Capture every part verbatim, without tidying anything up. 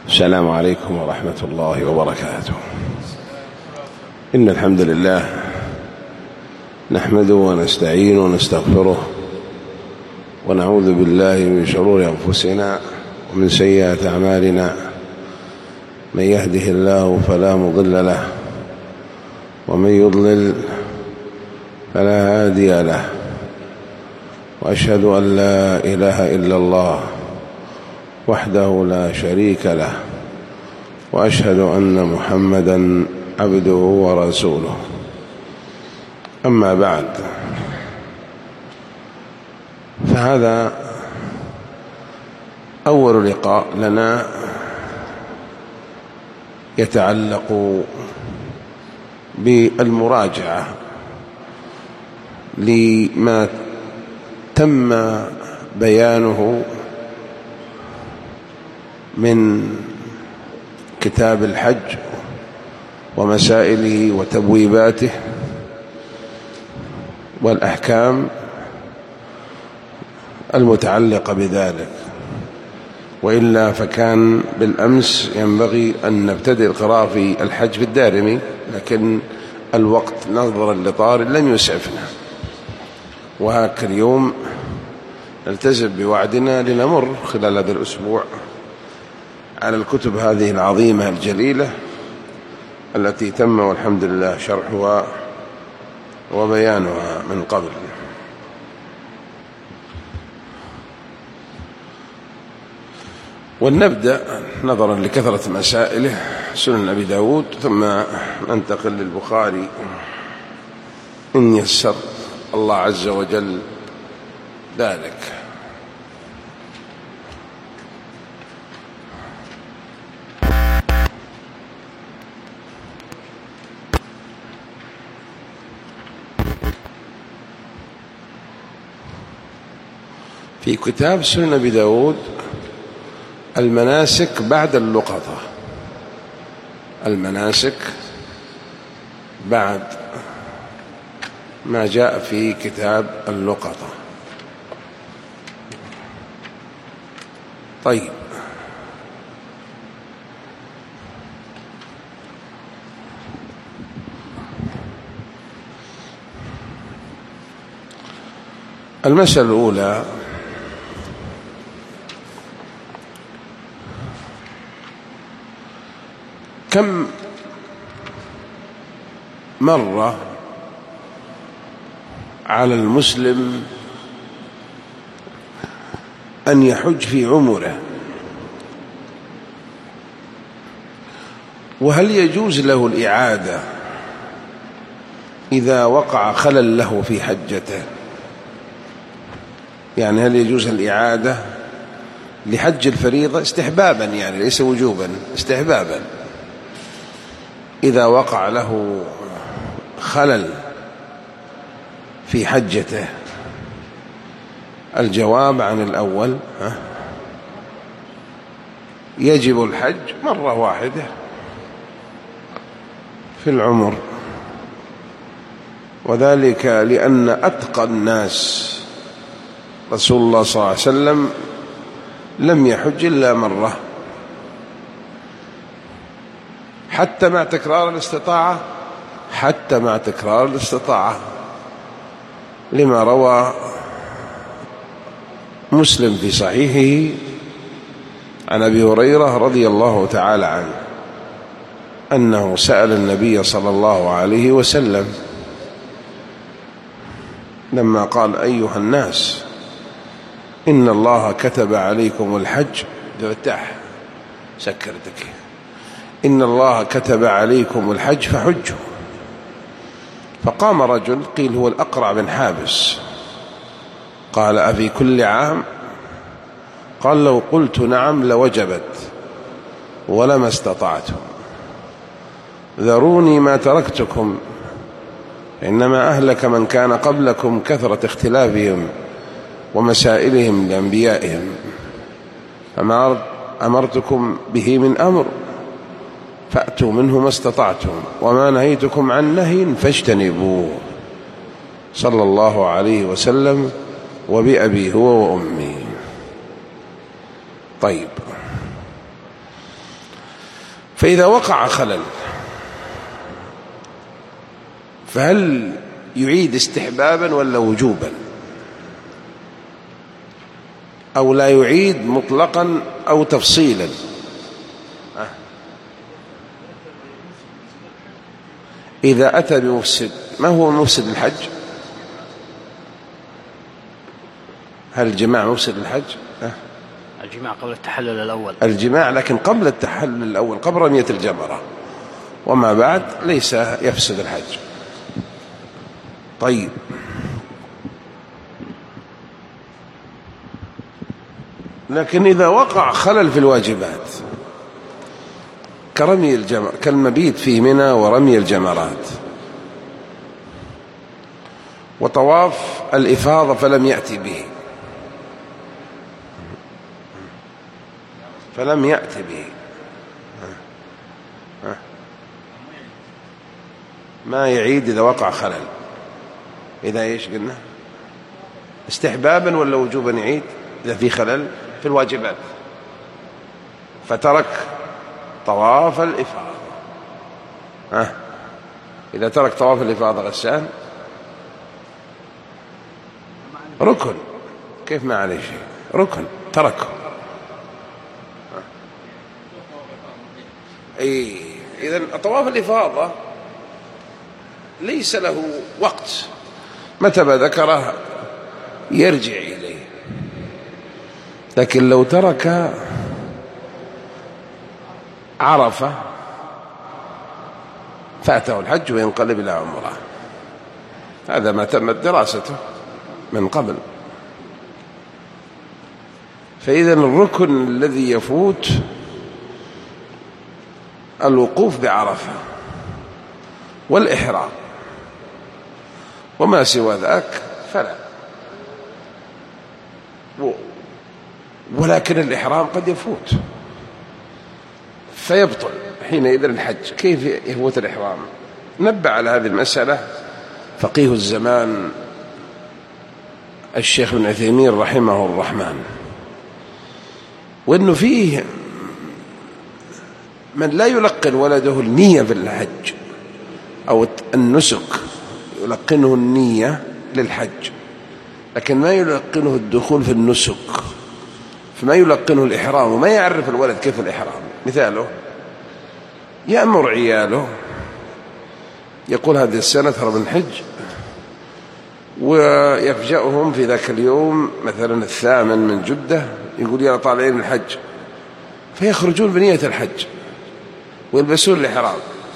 السلام عليكم ورحمة الله وبركاته. إن الحمد لله نحمده ونستعينه ونستغفره ونعوذ بالله من شرور أنفسنا ومن سيئات أعمالنا. من يهده الله فلا مضل له ومن يضلل فلا هادي له، وأشهد أن لا إله إلا الله وحده لا شريك له، وأشهد أن محمدًا عبده ورسوله. أما بعد، فهذا أول لقاء لنا يتعلق بالمراجعة لما تم بيانه من كتاب الحج ومسائله وتبويباته والأحكام المتعلقة بذلك، وإلا فكان بالأمس ينبغي أن نبتدئ القراءة في الحج في الدارمي، لكن الوقت نظرا لطارئ لم يسعفنا، وهكذا اليوم نلتزم بوعدنا لنمر خلال هذا الأسبوع على الكتب هذه العظيمة الجليلة التي تم والحمد لله شرحها وبيانها من قبل. ولنبدأ نظرا لكثرة مسائله سنن أبي داود، ثم ننتقل للبخاري إن يسر الله عز وجل ذلك. في كتاب سنن أبي داود المناسك بعد اللقطة، المناسك بعد ما جاء في كتاب اللقطة. طيب، المسألة الأولى: كم مرة على المسلم أن يحج في عمره؟ وهل يجوز له الإعادة إذا وقع خلل له في حجته؟ يعني هل يجوز الإعادة لحج الفريضة استحبابا، يعني ليس وجوبا، استحبابا، إذا وقع له خلل في حجته؟ الجواب عن الأول: يجب الحج مرة واحدة في العمر، وذلك لأن أتقى الناس رسول الله صلى الله عليه وسلم لم يحج إلا مرة، حتى مع تكرار الاستطاعة حتى مع تكرار الاستطاعة لما روى مسلم في صحيحه عن أبي هريرة رضي الله تعالى عنه أنه سأل النبي صلى الله عليه وسلم لما قال: أيها الناس، إن الله كتب عليكم الحج، افتح سكرتك، إن الله كتب عليكم الحج فحجوا. فقام رجل قيل هو الأقرع بن حابس قال: أفي كل عام؟ قال: لو قلت نعم لوجبت ولما استطعتم، ذروني ما تركتكم، إنما أهلك من كان قبلكم كثرة اختلافهم ومسائلهم لأنبيائهم، فما أمرتكم به من أمر فأتوا منه ما استطعتم، وما نهيتكم عن نهي فاجتنبوه، صلى الله عليه وسلم وبأبي هو وأمي. طيب، فإذا وقع خلل فهل يعيد استحبابا ولا وجوبا، أو لا يعيد مطلقا أو تفصيلا؟ أه. إذا أتى بمفسد، ما هو مفسد الحج؟ هل الجماع مفسد الحج؟ أه. الجماع قبل التحلل الأول، الجماع لكن قبل التحلل الأول، قبل رمية الجمرة، وما بعد ليس يفسد الحج. طيب، لكن إذا وقع خلل في الواجبات كرمي الجمر كالمبيت في منى ورمي الجمرات وطواف الإفاضة فلم يأتي به فلم يأتي به ما يعيد إذا وقع خلل. إذا إيش قلنا؟ استحبابا ولا وجوبا يعيد إذا في خلل في الواجبات، فترك طواف الإفاضة. ها، إذا ترك طواف الإفاضة غسان ركن، كيف ما عليه شيء، ركن تركه. أي إذن طواف الإفاضة ليس له وقت، متى ما ذكره يرجع إليه، لكن لو ترك عرفة فاته الحج وينقلب إلى عمره. هذا ما تمت دراسته من قبل. فإذا الركن الذي يفوت الوقوف بعرفة والإحرام، وما سوى ذاك فلا. ولكن الإحرام قد يفوت فيبطل حينئذ الحج. كيف يفوت الإحرام؟ نبه على هذه المسألة فقيه الزمان الشيخ ابن عثيمين رحمه الرحمن، وأنه فيه من لا يلقن ولده النية في الحج أو النسك، يلقنه النية للحج لكن ما يلقنه الدخول في النسك، فما يلقنه الإحرام وما يعرف الولد كيف الإحرام. مثاله يأمر عياله يقول هذه السنة ترى من الحج، ويفجأهم في ذاك اليوم مثلا الثامن من جدة يقول يا طالعين من الحج، فيخرجون بنية الحج ويلبسون الإحرام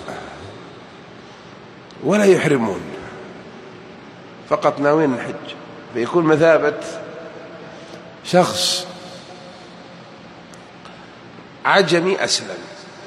ولا يحرمون، فقط ناوين الحج، فيكون مثابة شخص عجمي أسلم.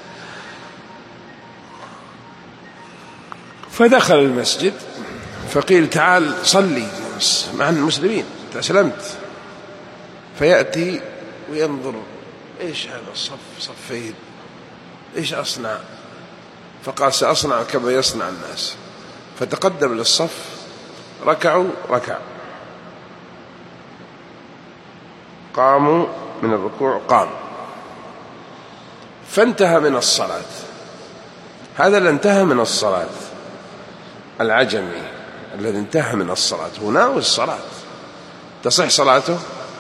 فدخل المسجد فقيل تعال صلي مع المسلمين، أنت أسلمت. فيأتي وينظر إيش هذا الصف صفين، إيش أصنع؟ فقال سأصنع كما يصنع الناس. فتقدم للصف، ركعوا ركع، قاموا من الركوع قام، فانتهى من الصلاة. هذا اللي انتهى من الصلاة العجمي الذي انتهى من الصلاة وناوي الصلاة، تصح صلاته؟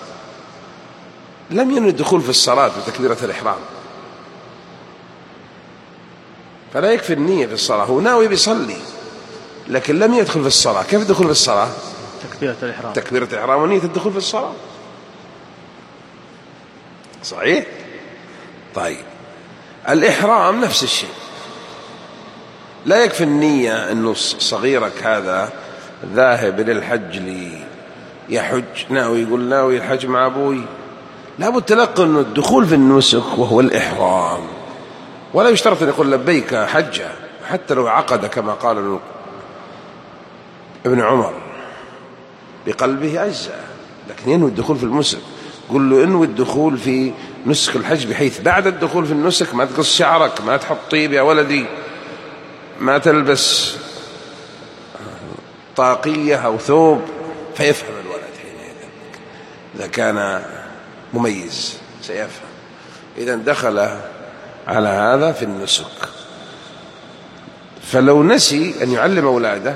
لم ينوي الدخول في الصلاة بتكبيرة الإحرام، فلا يكفي النية في الصلاة، هو ناوي بيصلي لكن لم يدخل في الصلاة. كيف يدخل في الصلاة؟ تكبيرة الإحرام، تكبيرة الإحرام ونية الدخول في الصلاة. صحيح؟ طيب، الإحرام نفس الشيء، لا يكفي النية أنه صغيرك هذا ذاهب إلى الحج ليحج، ناوي يقول ناوي الحج مع أبوي، لابد تلقى أنه الدخول في النسك وهو الإحرام، ولا يشترط أن يقول لبيك حجة حتى لو عقد كما قال ابن عمر بقلبه أجزاء، لكن ينوي الدخول في النسك. قل له انوي الدخول في نسك الحج بحيث بعد الدخول في النسك ما تقص شعرك، ما تحط طيب يا ولدي، ما تلبس طاقية أو ثوب، فيفهم الولد حينئذ إذا كان مميز سيفهم. إذا دخل على هذا في النسك. فلو نسي أن يعلم أولاده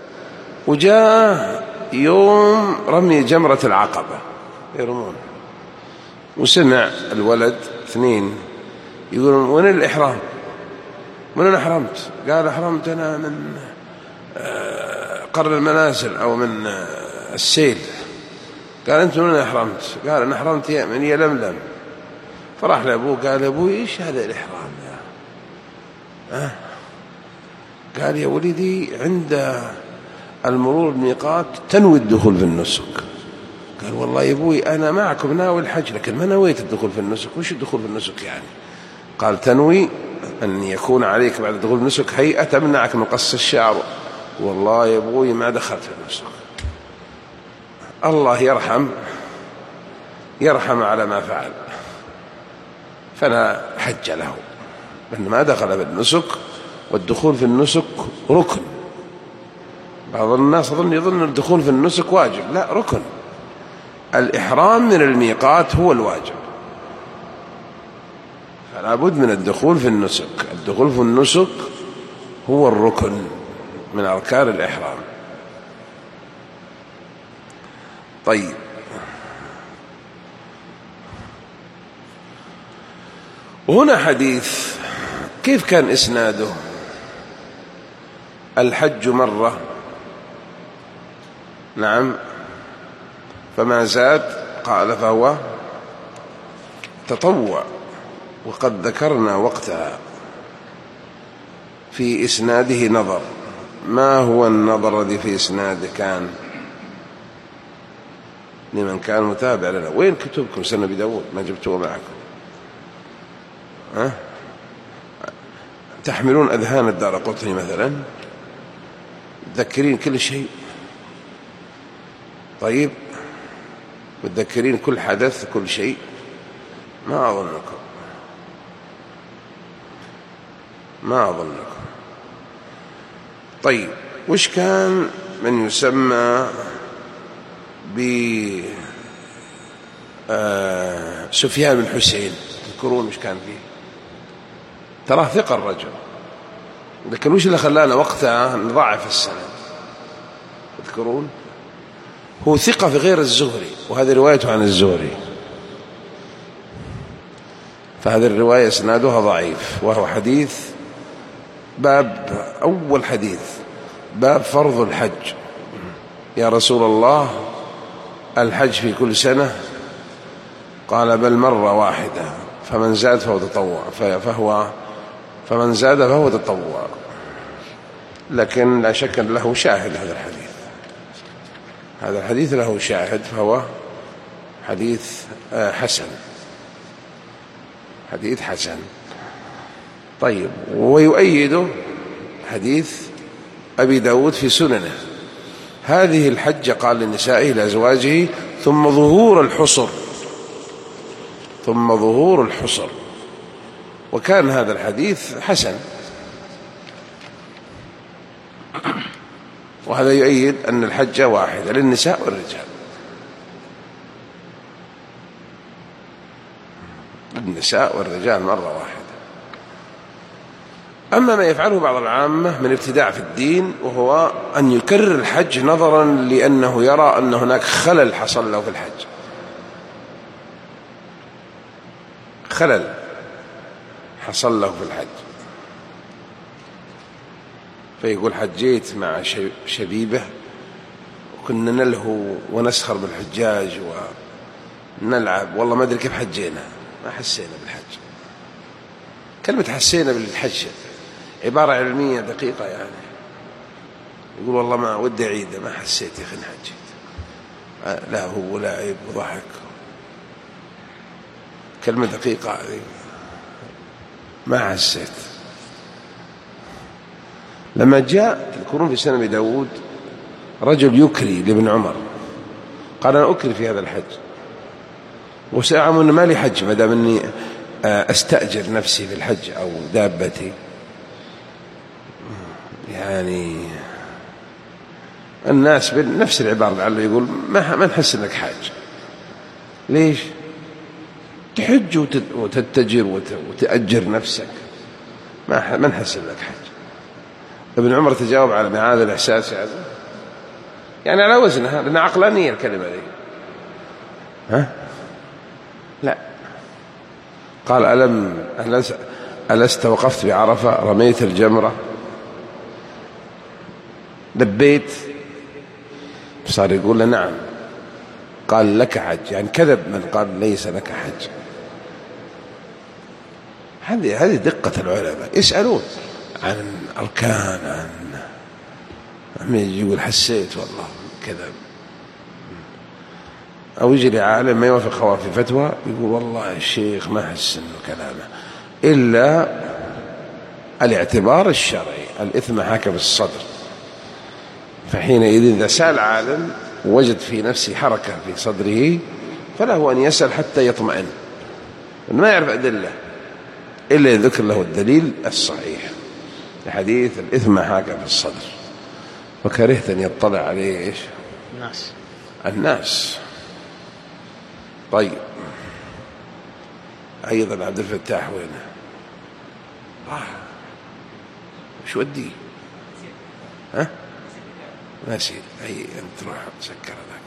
وجاء يوم رمي جمرة العقبة يرمون وسمع الولد اثنين يقولون وين الإحرام؟ من أنا أحرمت؟ قال أحرمت أنا من قرن المنازل أو من السيل. قال أنت من أنا أحرمت؟ قال أنا أحرمت من يلملم. فراح لأبوه قال أبوي إيش هذا الإحرام يا أه؟ قال يا ولدي عند المرور بالميقات تنوي الدخول في النسك. قال والله يا أبوي أنا معكم ناوي الحج لكن ما نويت الدخول في النسك. وش الدخول في النسك يعني؟ قال تنوي أن يكون عليك بعد الدخول في النسك هيئة تمنعك من قص الشعر. والله يا أبوي ما دخلت في النسك. الله يرحم يرحم على ما فعل، فلا حج له لأنه ما دخل في النسك، والدخول في النسك ركن. بعض الناس أظن يظن الدخول في النسك واجب، لا، ركن. الإحرام من الميقات هو الواجب، فلا بد من الدخول في النسك. الدخول في النسك هو الركن من أركان الإحرام. طيب، وهنا حديث كيف كان إسناده؟ الحج مرة، نعم، فما زاد قال فهو تطوع. وقد ذكرنا وقتها في إسناده نظر. ما هو النظر الذي في إسناده كان؟ لمن كان متابع لنا، وين كتبكم سنة أبي داود ما جبتوه معكم؟ ها؟ تحملون أذهان الدارقطني مثلا، تذكرين كل شيء. طيب، متذكرين كل حدث كل شيء؟ ما أظنكم ما أظنكم طيب، وش كان من يسمى ب آه سفيان بن حسين؟ تذكرون وش كان فيه؟ تراه ثقة الرجل، لكن وش اللي خلانا وقتها نضعف السند؟ تذكرون؟ هو ثقة في غير الزهري، وهذه روايته عن الزهري، فهذه الرواية اسنادها ضعيف. وهو حديث باب أول حديث باب فرض الحج. يا رسول الله الحج في كل سنة؟ قال بل مرة واحدة، فمن زاد فهو تطوع فهو فمن زاد فهو تطوع. لكن لا شك أن له شاهد هذا الحديث هذا الحديث له شاهد، فهو حديث حسن حديث حسن طيب، ويؤيده حديث أبي داود في سننه: هذه الحجة قال لنسائه لأزواجه ثم ظهور الحصر ثم ظهور الحصر وكان هذا الحديث حسن. وهذا يؤيد أن الحجة واحدة للنساء والرجال للنساء والرجال مرة واحدة. أما ما يفعله بعض العامة من ابتداع في الدين، وهو أن يكرر الحج نظرا لأنه يرى أن هناك خلل حصل له في الحج، خلل حصل له في الحج، فيقول حجيت مع شبيبة وكنا نلهو ونسخر بالحجاج ونلعب، والله ما أدري كيف حجينا، ما حسينا بالحج. كلمة حسينا بالحج عبارة علمية دقيقة، يعني يقول والله ما ودي عيدة، ما حسيت يا أخي حجيت، لا هو لاعب وضحك. كلمة دقيقة هذه، ما حسيت. لما جاء تذكرون في سنة أبي داود رجل يكري لابن عمر، قال أنا أكري في هذا الحج وسأعلم أن ما لي حج ما دام أني أستأجر نفسي في الحج أو دابتي. يعني الناس بنفس العبارة لعله يقول ما ما نحس أنك حاج. ليش؟ تحج وتتجر وتأجر نفسك، ما ما نحسب لك حج. ابن عمر تجاوب على هذا الإحساس يعني يعني على وزنها، لأنها عقلانية الكلمة دي. ها لا، قال ألم ألست وقفت بعرفة رميت الجمرة لبيت؟ صار يقول له نعم. قال لك حج، يعني كذب من قال ليس لك حج. هذه هذه دقة العلماء، يسألون عن أركان، عن يقول حسيت والله كذا، أو يجري عالم ما يوافق خوافي فتوى يقول والله الشيخ ما حس إنه كلامه، إلا الاعتبار الشرعي، الإثم حاك في الصدر. فحينئذ إذا سأل عالم وجد في نفسه حركة في صدره فله أن يسأل حتى يطمئن، ما يعرف أدلة إلا يذكر له الدليل الصحيح لحديث الإثم حاك في الصدر. وكرهت أن يطلع عليه إيش؟ الناس الناس. طيب أيضا عبد الفتاح وينه؟ آه. وش ودي؟ ها؟ ناسي. أي أنت روح سكر ذاك.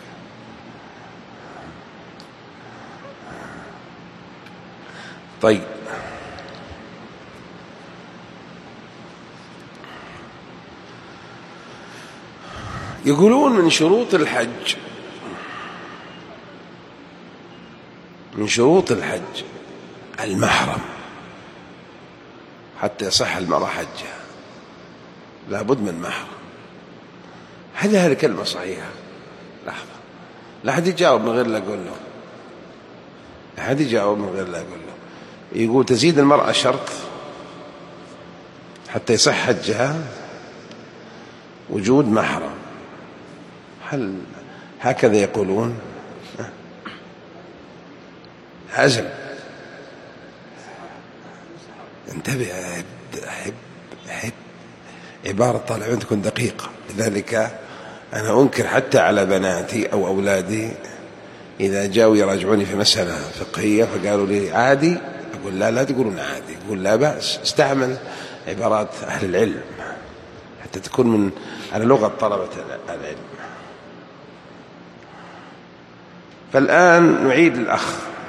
طيب يقولون من شروط الحج من شروط الحج المحرم، حتى يصح المرأة حجها لابد من محرم. هل هذه كلمة صحيحة؟ لحظة، لا أحد يجاوب من غير لا أقول له، لا أحد يجاوب من غير لا أقول له. يقول تزيد المرأة شرط حتى يصح حجها وجود محرم. هل هكذا يقولون؟ هزم انتبه، أحب أحب عبارة طالعون تكون دقيقة. لذلك أنا أنكر حتى على بناتي أو أولادي إذا جاءوا يراجعوني في مسألة فقهية فقالوا لي عادي، أقول لا لا تقولون عادي، أقول لا بأس، استعمل عبارات أهل العلم حتى تكون من على لغة طلبة العلم. فالآن نعيد الأخ،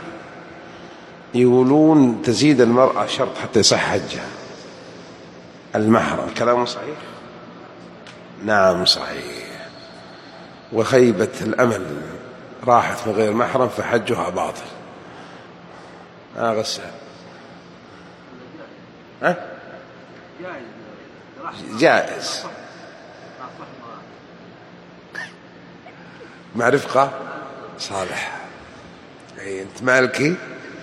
يقولون تزيد المرأة شرط حتى يصح حجها المحرم، كلام صحيح؟ نعم صحيح. وخيبة الأمل راحت من غير محرم فحجها باطل. ها غسان ها جائز مع رفقة صالح. أي أنت مالكي؟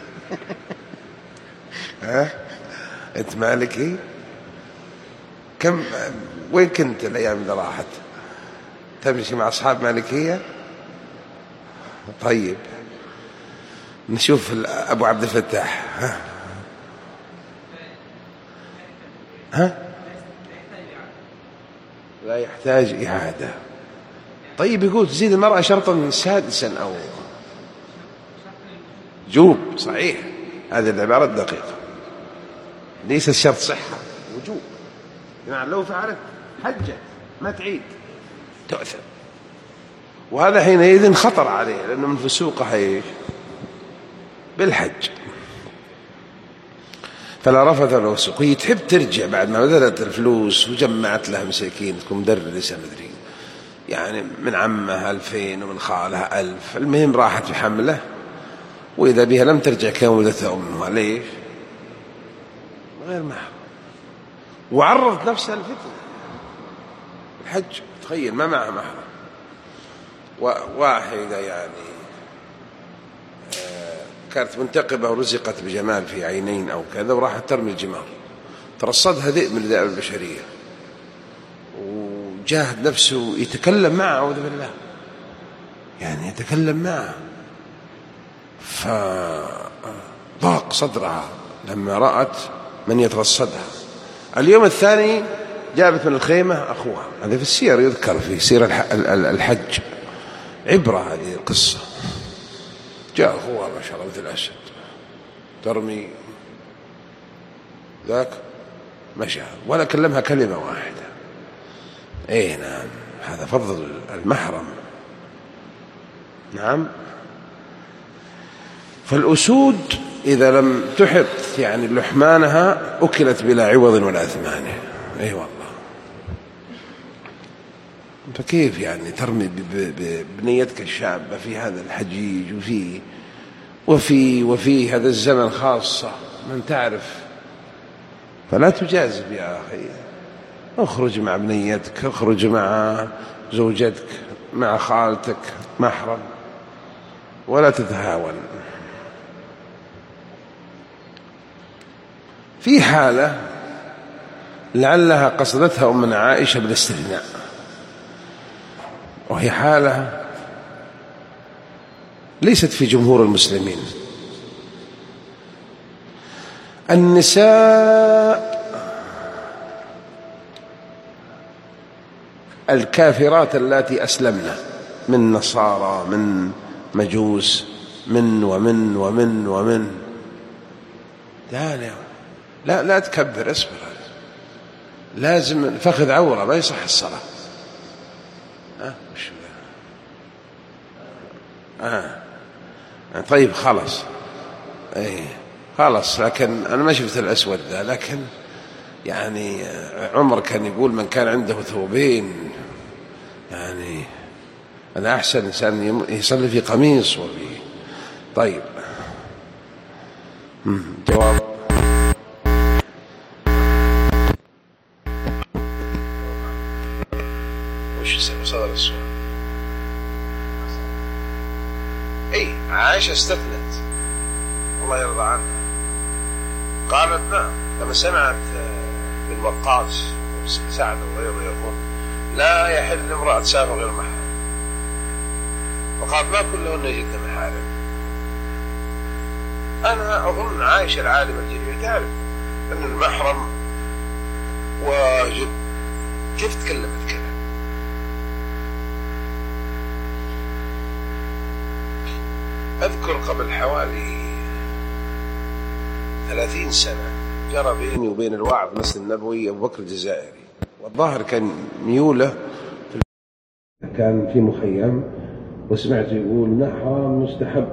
ها أنت مالكي؟ كم وين كنت الأيام اللي راحت؟ تمشي مع أصحاب مالكية؟ طيب نشوف أبو عبد الفتاح. ها ها لا يحتاج إعادة. طيب يقول تزيد المرأة شرطا سادسا أو وجوب، صحيح هذه العبارة الدقيقة، ليس الشرط صحة، وجوب. يعني لو فعلت حجة ما تعيد تؤثر، وهذا حينئذ خطر عليه لأنه من فسوقها ايش بالحج. فلا رفث ولا فسوق. هي تحب ترجع بعد ما بذلت الفلوس وجمعت لها مساكين، تكون مدرسة مدري يعني من عمها ألفين ومن خالها ألف، المهم راحت بحمله وإذا بها لم ترجع كان ولدتها أمها. ليش؟ غير محرم، وعرضت نفسها الفتنة الحج. تخيل ما معها محرم، واحدة يعني كانت منتقبة ورزقت بجمال في عينين أو كذا وراحت ترمي الجمار، ترصدها ذئب من ذئاب البشرية وجاهد نفسه يتكلم معها، أعوذ بالله، يعني يتكلم معها، فضاق صدرها لما رأت من يترصدها. اليوم الثاني جابت من الخيمة أخوها، هذا في السير يذكر في سير الحج، عبرة هذه القصة. جاء أخوها ما شاء الله مثل الأسد ترمي ذاك مشى ولا كلمها كلمة واحدة. اي نعم، هذا فضل المحرم. نعم. فالأسود إذا لم تحط يعني لحمانها أكلت بلا عوض ولا أثمانه. اي والله. فكيف يعني ترمي بنيتك الشابة في هذا الحجيج وفي وفي وفي هذا الزمن خاصة من تعرف؟ فلا تجازف يا أخي، اخرج مع بنيتك، اخرج مع زوجتك، مع خالتك، محرم، ولا تتهاون. في حالة لعلها قصدتها أمنا عائشة بالاستثناء، وهي حالة ليست في جمهور المسلمين. النساء الكافرات اللاتي أسلمن من نصارى، من مجوس، من ومن ومن ومن لا لا لا, لا تكبر، اصبر، لازم الفخذ عورة ما يصح الصلاة. أه؟ وش آه. طيب خلاص، ايه خلاص. لكن أنا ما شفت الأسود ذا، لكن يعني عمر كان يقول من كان عنده ثوبين، يعني أنا أحسن إنسان يصلي في قميص وفي. طيب جواب. وش صدر السؤال؟ اي عائشة استثنت الله يرضى عنها، قالت نعم لما سمعت من وقاص سعد وغيره يقول لا يحل امرأة تسافر غير محرم، وقالت ما كلهن يجدن محارم. أنا أظن عائشة العالمة الجليلة تعرف أن المحرم واجب. كيف تكلمت كذا؟ أذكر قبل حوالي ثلاثين سنة جرى بيني وبين الواعظ المسجد النبوي أبو بكر الجزائري، والظاهر كان ميوله كان في مخيم، وسمعت يقول محرم مستحب.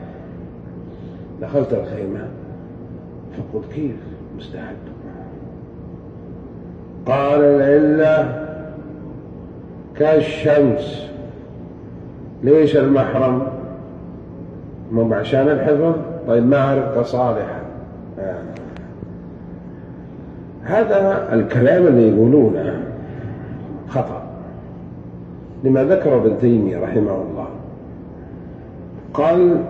دخلت الخيمة فقلت كيف مستحب؟ قال العلة كالشمس. ليش المحرم؟ مو عشان الحفظ؟ طيب ما أعرف صالحا. آه. هذا الكلام اللي يقولونه خطأ، لما ذكر ابن تيمية رحمه الله. قال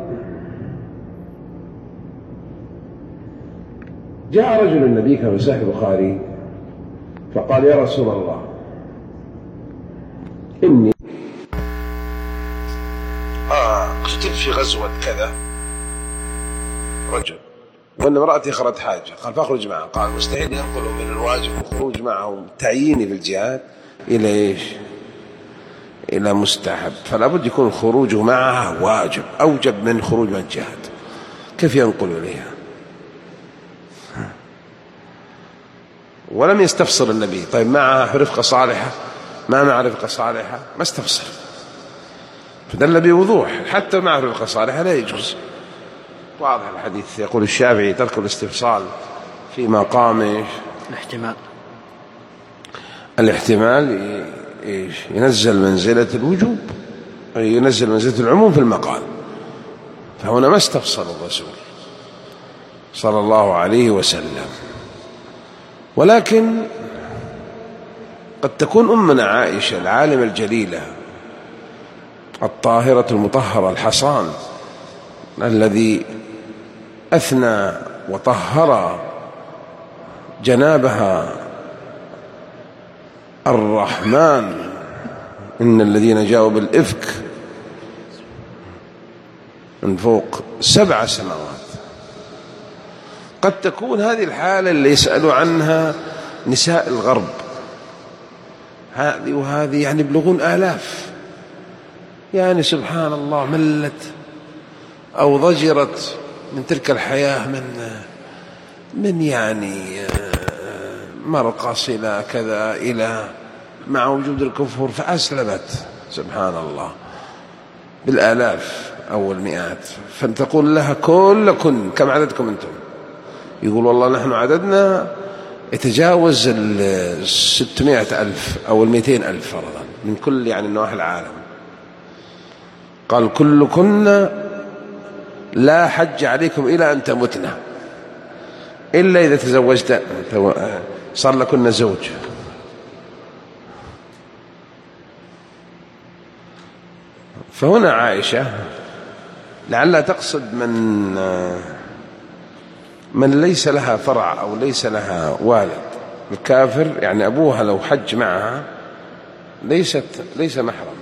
جاء رجل النبي كما في صحيح البخاري فقال يا رسول الله إني آه قتل في غزوة كذا رجل وأن امرأتي خرجت حاجة، قال فاخرج معه. قال مستحيل ينقلوا من الواجب الخروج معه تعييني في الجهاد إلى إيش؟ إلى مستحب، فلا بد يكون خروجه معها واجب، أوجب من خروج من الجهاد. كيف ينقل إليها؟ ولم يستفسر النبي طيب معها رفقة صالحة ما مع رفقة صالحة، ما استفسر، فدل بوضوح حتى مع رفقة صالحة لا يجوز. واضح الحديث. يقول الشافعي ترك الاستفصال في مقام الاحتمال. الاحتمال ينزل منزلة الوجوب، ينزل منزلة العموم في المقال، فهنا ما استفصل الرسول صلى الله عليه وسلم. ولكن قد تكون أمنا عائشة العالمة الجليلة الطاهرة المطهرة الحصان الذي أثنى وطهر جنابها الرحمن إن الذين جاءوا بالإفك من فوق سبع سماوات. قد تكون هذه الحالة اللي يسألوا عنها نساء الغرب، هذه وهذه يعني يبلغون آلاف، يعني سبحان الله ملت أو ضجرت من تلك الحياة من من يعني مرقص إلى كذا إلى مع وجود الكفر، فأسلمت سبحان الله بالآلاف أو المئات. فتقول لها كلكن كم عددكم أنتم؟ يقول والله نحن عددنا يتجاوز الستمائة ألف أو المئتين ألف فرضا من كل يعني نواحي العالم. قال كلكن لا حج عليكم إلى أن تمتن إلا إذا تزوجت صار لكن زوج. فهنا عائشة لعلها تقصد من من ليس لها فرع أو ليس لها والد. الكافر يعني أبوها لو حج معها ليست ليس محرم.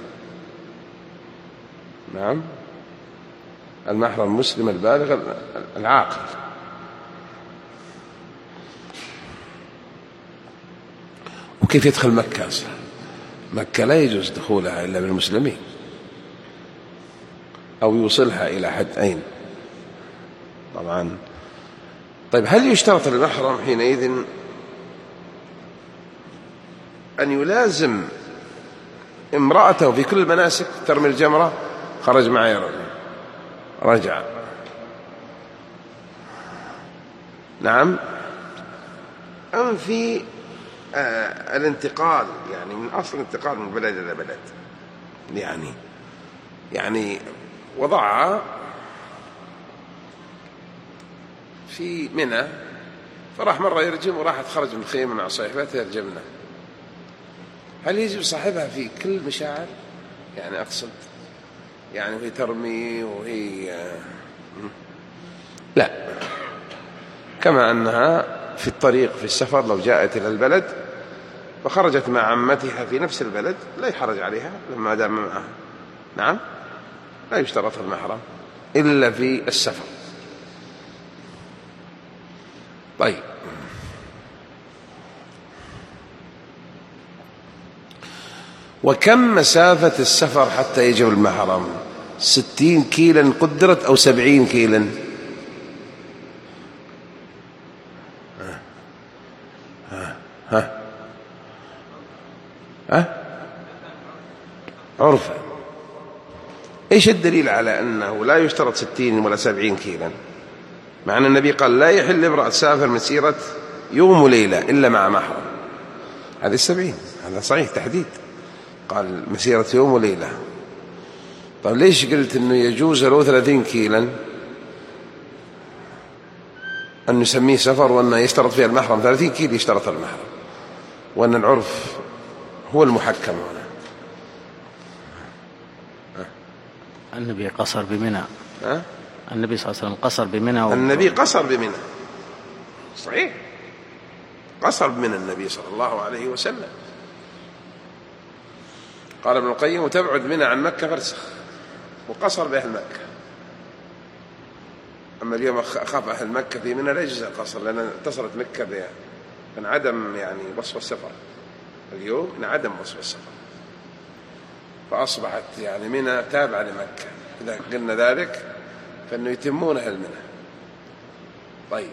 نعم، المحرم المسلم البالغ العاقل. وكيف يدخل مكة أصلا؟ مكة لا يجوز دخولها إلا بالمسلمين أو يوصلها إلى حد أين طبعا. طيب هل يشترط المحرم حينئذ أن يلازم امرأته في كل المناسك ترمي الجمرة؟ خرج معي رجل رجع، نعم، أم في آه الانتقال يعني من أصل الانتقال من بلد إلى بلد، يعني يعني وضعها في منى فراح مرة يرجم وراحت خرج من الخيمة مع صاحبتها يرجمنا، هل يجب صاحبها في كل مشاعر؟ يعني أقصد يعني وهي ترمي وهي لا، كما أنها في الطريق في السفر لو جاءت إلى البلد فخرجت مع عمتها في نفس البلد لا يحرج عليها لما دام معها. نعم، لا يشترط المحرم إلا في السفر. طيب وكم مسافة السفر حتى يجب المحرم؟ ستين كيلا قدرت أو سبعين كيلا؟ ها ها ها, ها؟ عرفا. إيش الدليل على أنه لا يشترط ستين ولا سبعين كيلا، مع أن النبي قال لا يحل امرأة تسافر مسيرة يوم وليلة إلا مع محرم؟ هذه السبعين، هذا صحيح تحديد، قال مسيرة يوم وليلة. طيب ليش قلت أنه يجوز له ثلاثين كيلا أن نسميه سفر وأنه يشترط فيها المحرم؟ ثلاثين كيلو يشترط المحرم، وأن العرف هو المحكم هنا. النبي قصر بمنى. أه؟ النبي صلى الله عليه وسلم قصر بمنى و... النبي قصر بمنى، صحيح، قصر بمنى النبي صلى الله عليه وسلم. قال ابن القيم وتبعد منى عن مكة فرسخ، وقصر بأهل مكة. أما اليوم أخاف أهل مكة في منى لا يجوز القصر، لأن اتصلت مكة بانعدم يعني وصف السفر. اليوم انعدم وصف السفر، فأصبحت يعني منى تابعة لمكة. إذا قلنا ذلك فإنه يتمون أهل منى. طيب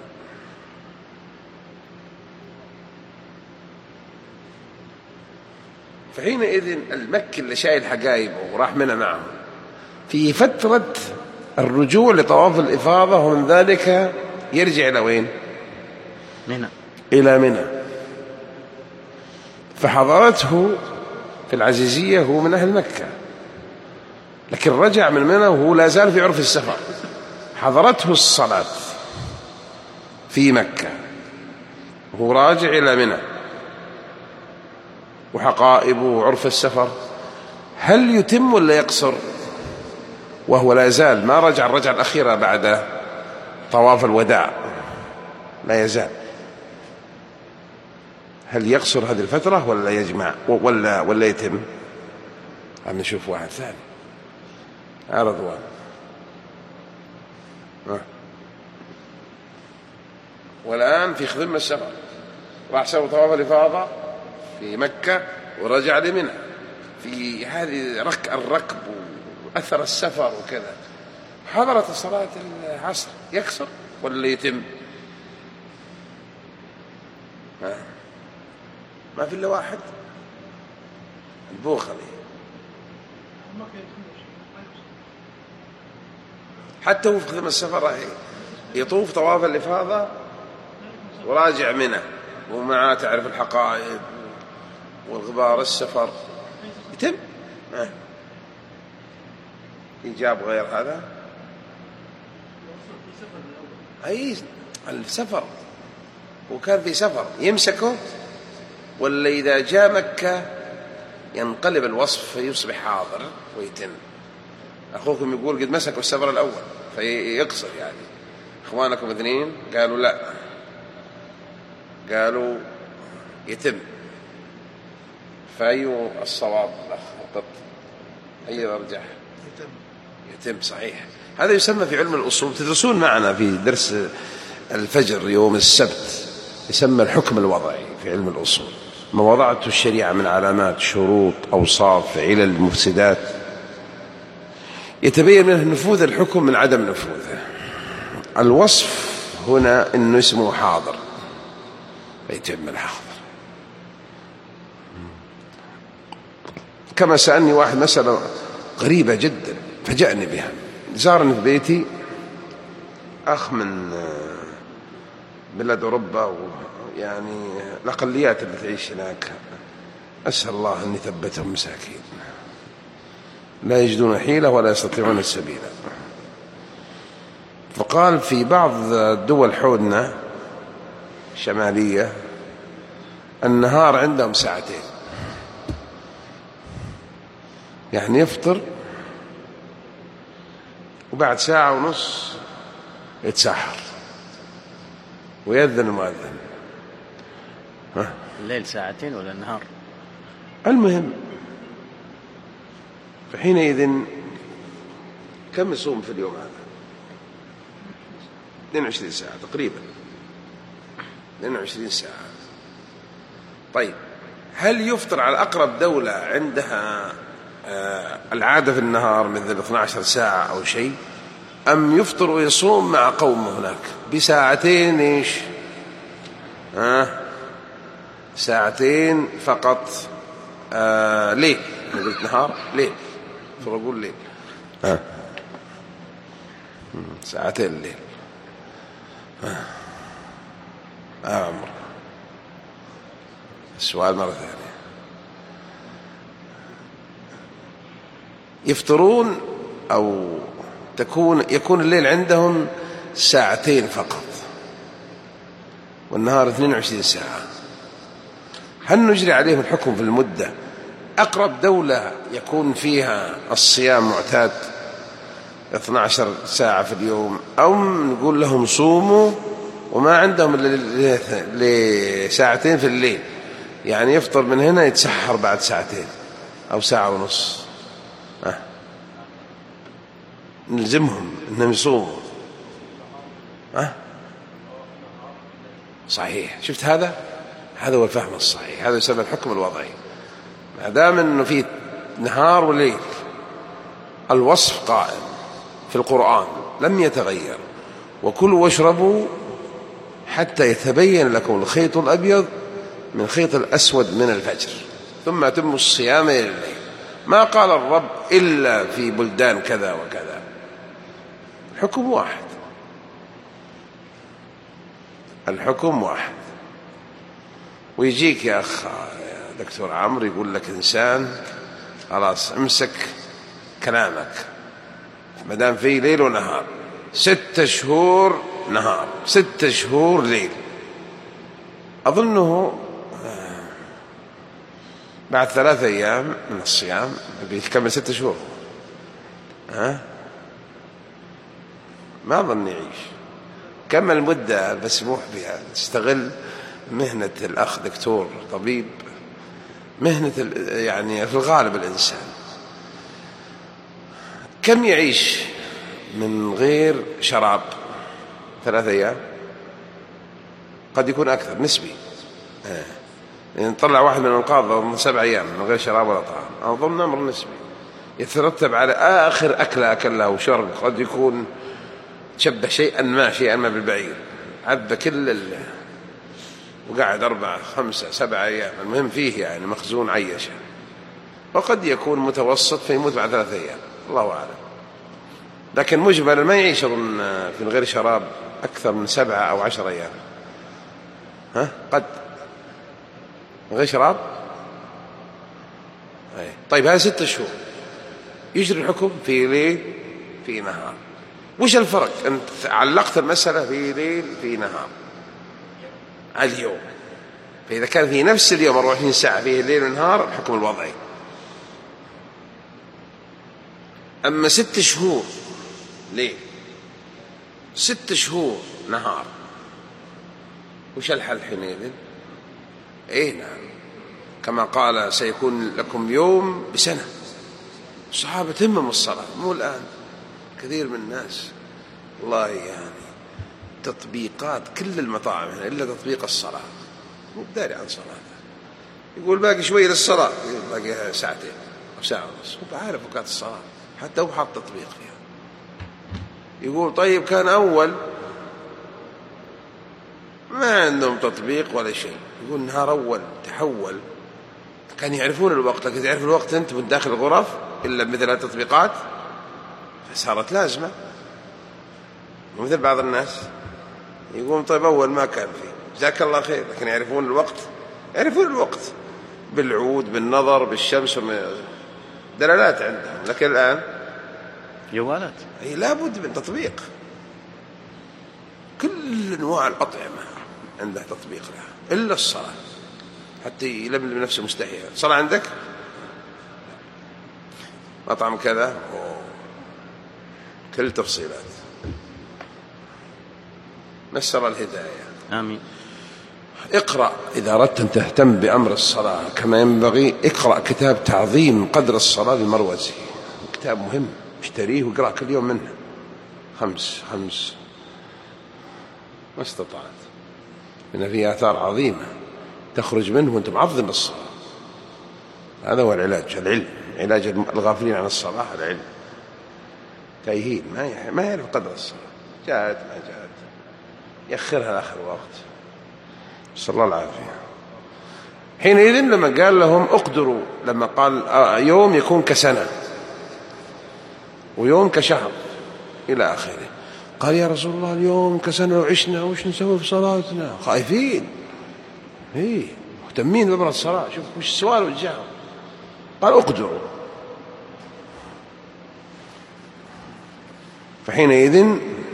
فحينئذ المكي اللي شايل حقايبه وراح منى معه في فترة الرجوع لطواف الإفاضة، ومن ذلك يرجع إلى وين؟ منى، إلى منى. فحضرته في العزيزية هو من أهل مكة، لكن رجع من منى وهو لا زال في عرف السفر. حضرته الصلاة في مكة وهو راجع إلى منى وحقائبه وعرف السفر، هل يتم ولا يقصر وهو لا يزال ما رجع الرجعة الأخيرة بعد طواف الوداع؟ لا يزال. هل يقصر هذه الفترة ولا يجمع ولا ولا يتم؟ عم نشوف واحد ثاني. يا رضوان، والآن في خدمة السفر، راح سوى طواف الإفاضة في مكة ورجع لمنى، في هذه رك الركب وأثر السفر وكذا، حضرت صلاة العصر يكسر ولا يتم؟ ما, ما في إلا واحد البوخلي. حتى هو في خدمة السفر يطوف طواف الإفاضة وراجع منه ومعاه تعرف الحقائب والغبار السفر يتم. آه. إجاب غير هذا أي السفر، وكان في سفر يمسكه، ولا إذا جاء مكة ينقلب الوصف فيصبح حاضر ويتم. أخوكم يقول قد مسكوا السفر الأول فيقصر، يعني إخوانكم اثنين قالوا لا، قالوا يتم. فأي الصواب الأخ أي أرجح؟ يتم. يتم صحيح. هذا يسمى في علم الأصول، تدرسون معنا في درس الفجر يوم السبت، يسمى الحكم الوضعي في علم الأصول. ما وضعته الشريعة من علامات شروط أوصاف علل مفسدات يتبين منه نفوذ الحكم من عدم نفوذه. الوصف هنا إنه اسمه حاضر فيتم الحاضر. كما سألني واحد مسألة غريبة جدا فجأني بها. زارني في بيتي أخ من بلاد أوروبا، يعني الأقليات اللي تعيش هناك، أسأل الله أن يثبتهم مساكين لا يجدون حيلة ولا يستطيعون السبيل. فقال في بعض الدول حولنا الشمالية النهار عندهم ساعتين، يعني يفطر وبعد ساعة ونص يتسحر ويأذن المؤذن. ها؟ الليل ساعتين ولا النهار؟ المهم فحينئذ كم يصوم في اليوم هذا؟ اثنين وعشرين ساعة تقريبا، اثنين وعشرين ساعة. طيب هل يفطر على أقرب دولة عندها آه العادة في النهار مثل اثنتي عشرة ساعة أو شيء، أم يفطر ويصوم مع قومه هناك بساعتين إيش آه ساعتين فقط آه ليل؟ أنا قلت نهار ليل فأقول ليل آه. ساعتين الليل آه. آه عمر. السؤال مرة ثانية، يفطرون أو تكون يكون الليل عندهم ساعتين فقط والنهار اثنين وعشرين ساعة، هل نجري عليهم الحكم في المدة؟ أقرب دولة يكون فيها الصيام معتاد اثنتي عشرة ساعة في اليوم، أو نقول لهم صوموا وما عندهم إلا ساعتين في الليل، يعني يفطر من هنا يتسحر بعد ساعتين أو ساعة ونص، أه. نلزمهم أنهم يصوموا أه؟ صحيح. شفت هذا؟ هذا هو الفهم الصحيح، هذا يسمى الحكم الوضعي. ما دام أنه في نهار وليل الوصف قائم في القرآن لم يتغير، وكلوا واشربوا حتى يتبين لكم الخيط الأبيض من الخيط الأسود من الفجر ثم أتموا الصيام إلى الليل. ما قال الرب إلا في بلدان كذا وكذا، الحكم واحد، الحكم واحد. ويجيك يا أخ يا دكتور عمرو يقول لك إنسان خلاص امسك كلامك ما دام في ليل ونهار، ستة شهور نهار ستة شهور ليل، أظنه بعد ثلاثة أيام من الصيام بيكمل ستة شهور، ها ما أظن يعيش. كم المدة مسموح بها؟ تستغل مهنة الأخ دكتور طبيب، مهنة يعني في الغالب الإنسان كم يعيش من غير شراب؟ ثلاثة أيام، قد يكون أكثر نسبي. آه. يعني طلع واحد من الأنقاض سبع أيام من غير شراب ولا طعام، أظن أمر نسبي. يترتب على آخر أكلة أكلها وشرب، قد يكون تشبه شيئا ما شيئا ما بالبعير، عذب كل ال... وقعد أربعة خمسة سبعة أيام، المهم فيه يعني مخزون عيشة. وقد يكون متوسط فيموت بعد ثلاثة أيام، الله أعلم. لكن مجمل ما يعيش من غير شراب أكثر من سبعة أو عشر أيام. ها قد من غير شراب. أي. طيب هذا ستة شهور يجري الحكم في ليل في نهار. وش الفرق؟ أنت علقت المسألة في ليل في نهار على اليوم، فإذا كان في نفس اليوم أربعة وعشرين ساعة فيه ليل ونهار الحكم الوضعي. أما ست شهور ليل ست شهور نهار، وش الحل حينئذ؟ إيه نعم، كما قال سيكون لكم يوم بسنة. الصحابة تهمهم الصلاة، مو الآن كثير من الناس والله يعني تطبيقات كل المطاعم هنا إلا تطبيق الصلاة، مو بداري عن صلاته، يقول باقي شوي للصلاة، باقي ساعتين أو ساعة ونص، هو عارف وقت الصلاة حتى هو حاط تطبيق فيها. يقول طيب كان أول ما عندهم تطبيق ولا شيء، يقول نهار أول تحول كان يعرفون الوقت، لكن تعرف الوقت أنت من داخل الغرف إلا مثل التطبيقات، فصارت لازمة. ومثل بعض الناس يقول طيب أول ما كان فيه جزاك الله خير، لكن يعرفون الوقت، يعرفون الوقت بالعود بالنظر بالشمس دلالات عندهم، لكن الآن جوالات. أي لابد من تطبيق. كل أنواع الأطعمة عنده تطبيق لها إلا الصلاة، حتى يلملم نفسه مستحيل. صلاة عندك مطعم كذا أوه. كل تفصيلات. نسر الهداية آمين. اقرأ إذا أردت أن تهتم بأمر الصلاة كما ينبغي، اقرأ كتاب تعظيم قدر الصلاة للمروزي، كتاب مهم، اشتريه واقرأ كل يوم منه خمس خمس ما استطعت، لأن فيه آثار عظيمة تخرج منه وأنت معظم الصلاة. هذا هو العلاج، العلم، علاج الغافلين عن الصلاة العلم. تايهين ما ما يعرف قدر الصلاة، جاءت ما جاءت يأخرها لآخر وقت، صلى الله العافية. حينئذ لما قال لهم اقدروا، لما قال يوم يكون كسنة ويوم كشهر إلى آخره، قال يا رسول الله اليوم كسنة وعشنا وش نسوي في صلاتنا؟ خائفين ايه مهتمين بأمر الصلاة. شوف وش السؤال والجواب، قال اقدروا. فحينئذ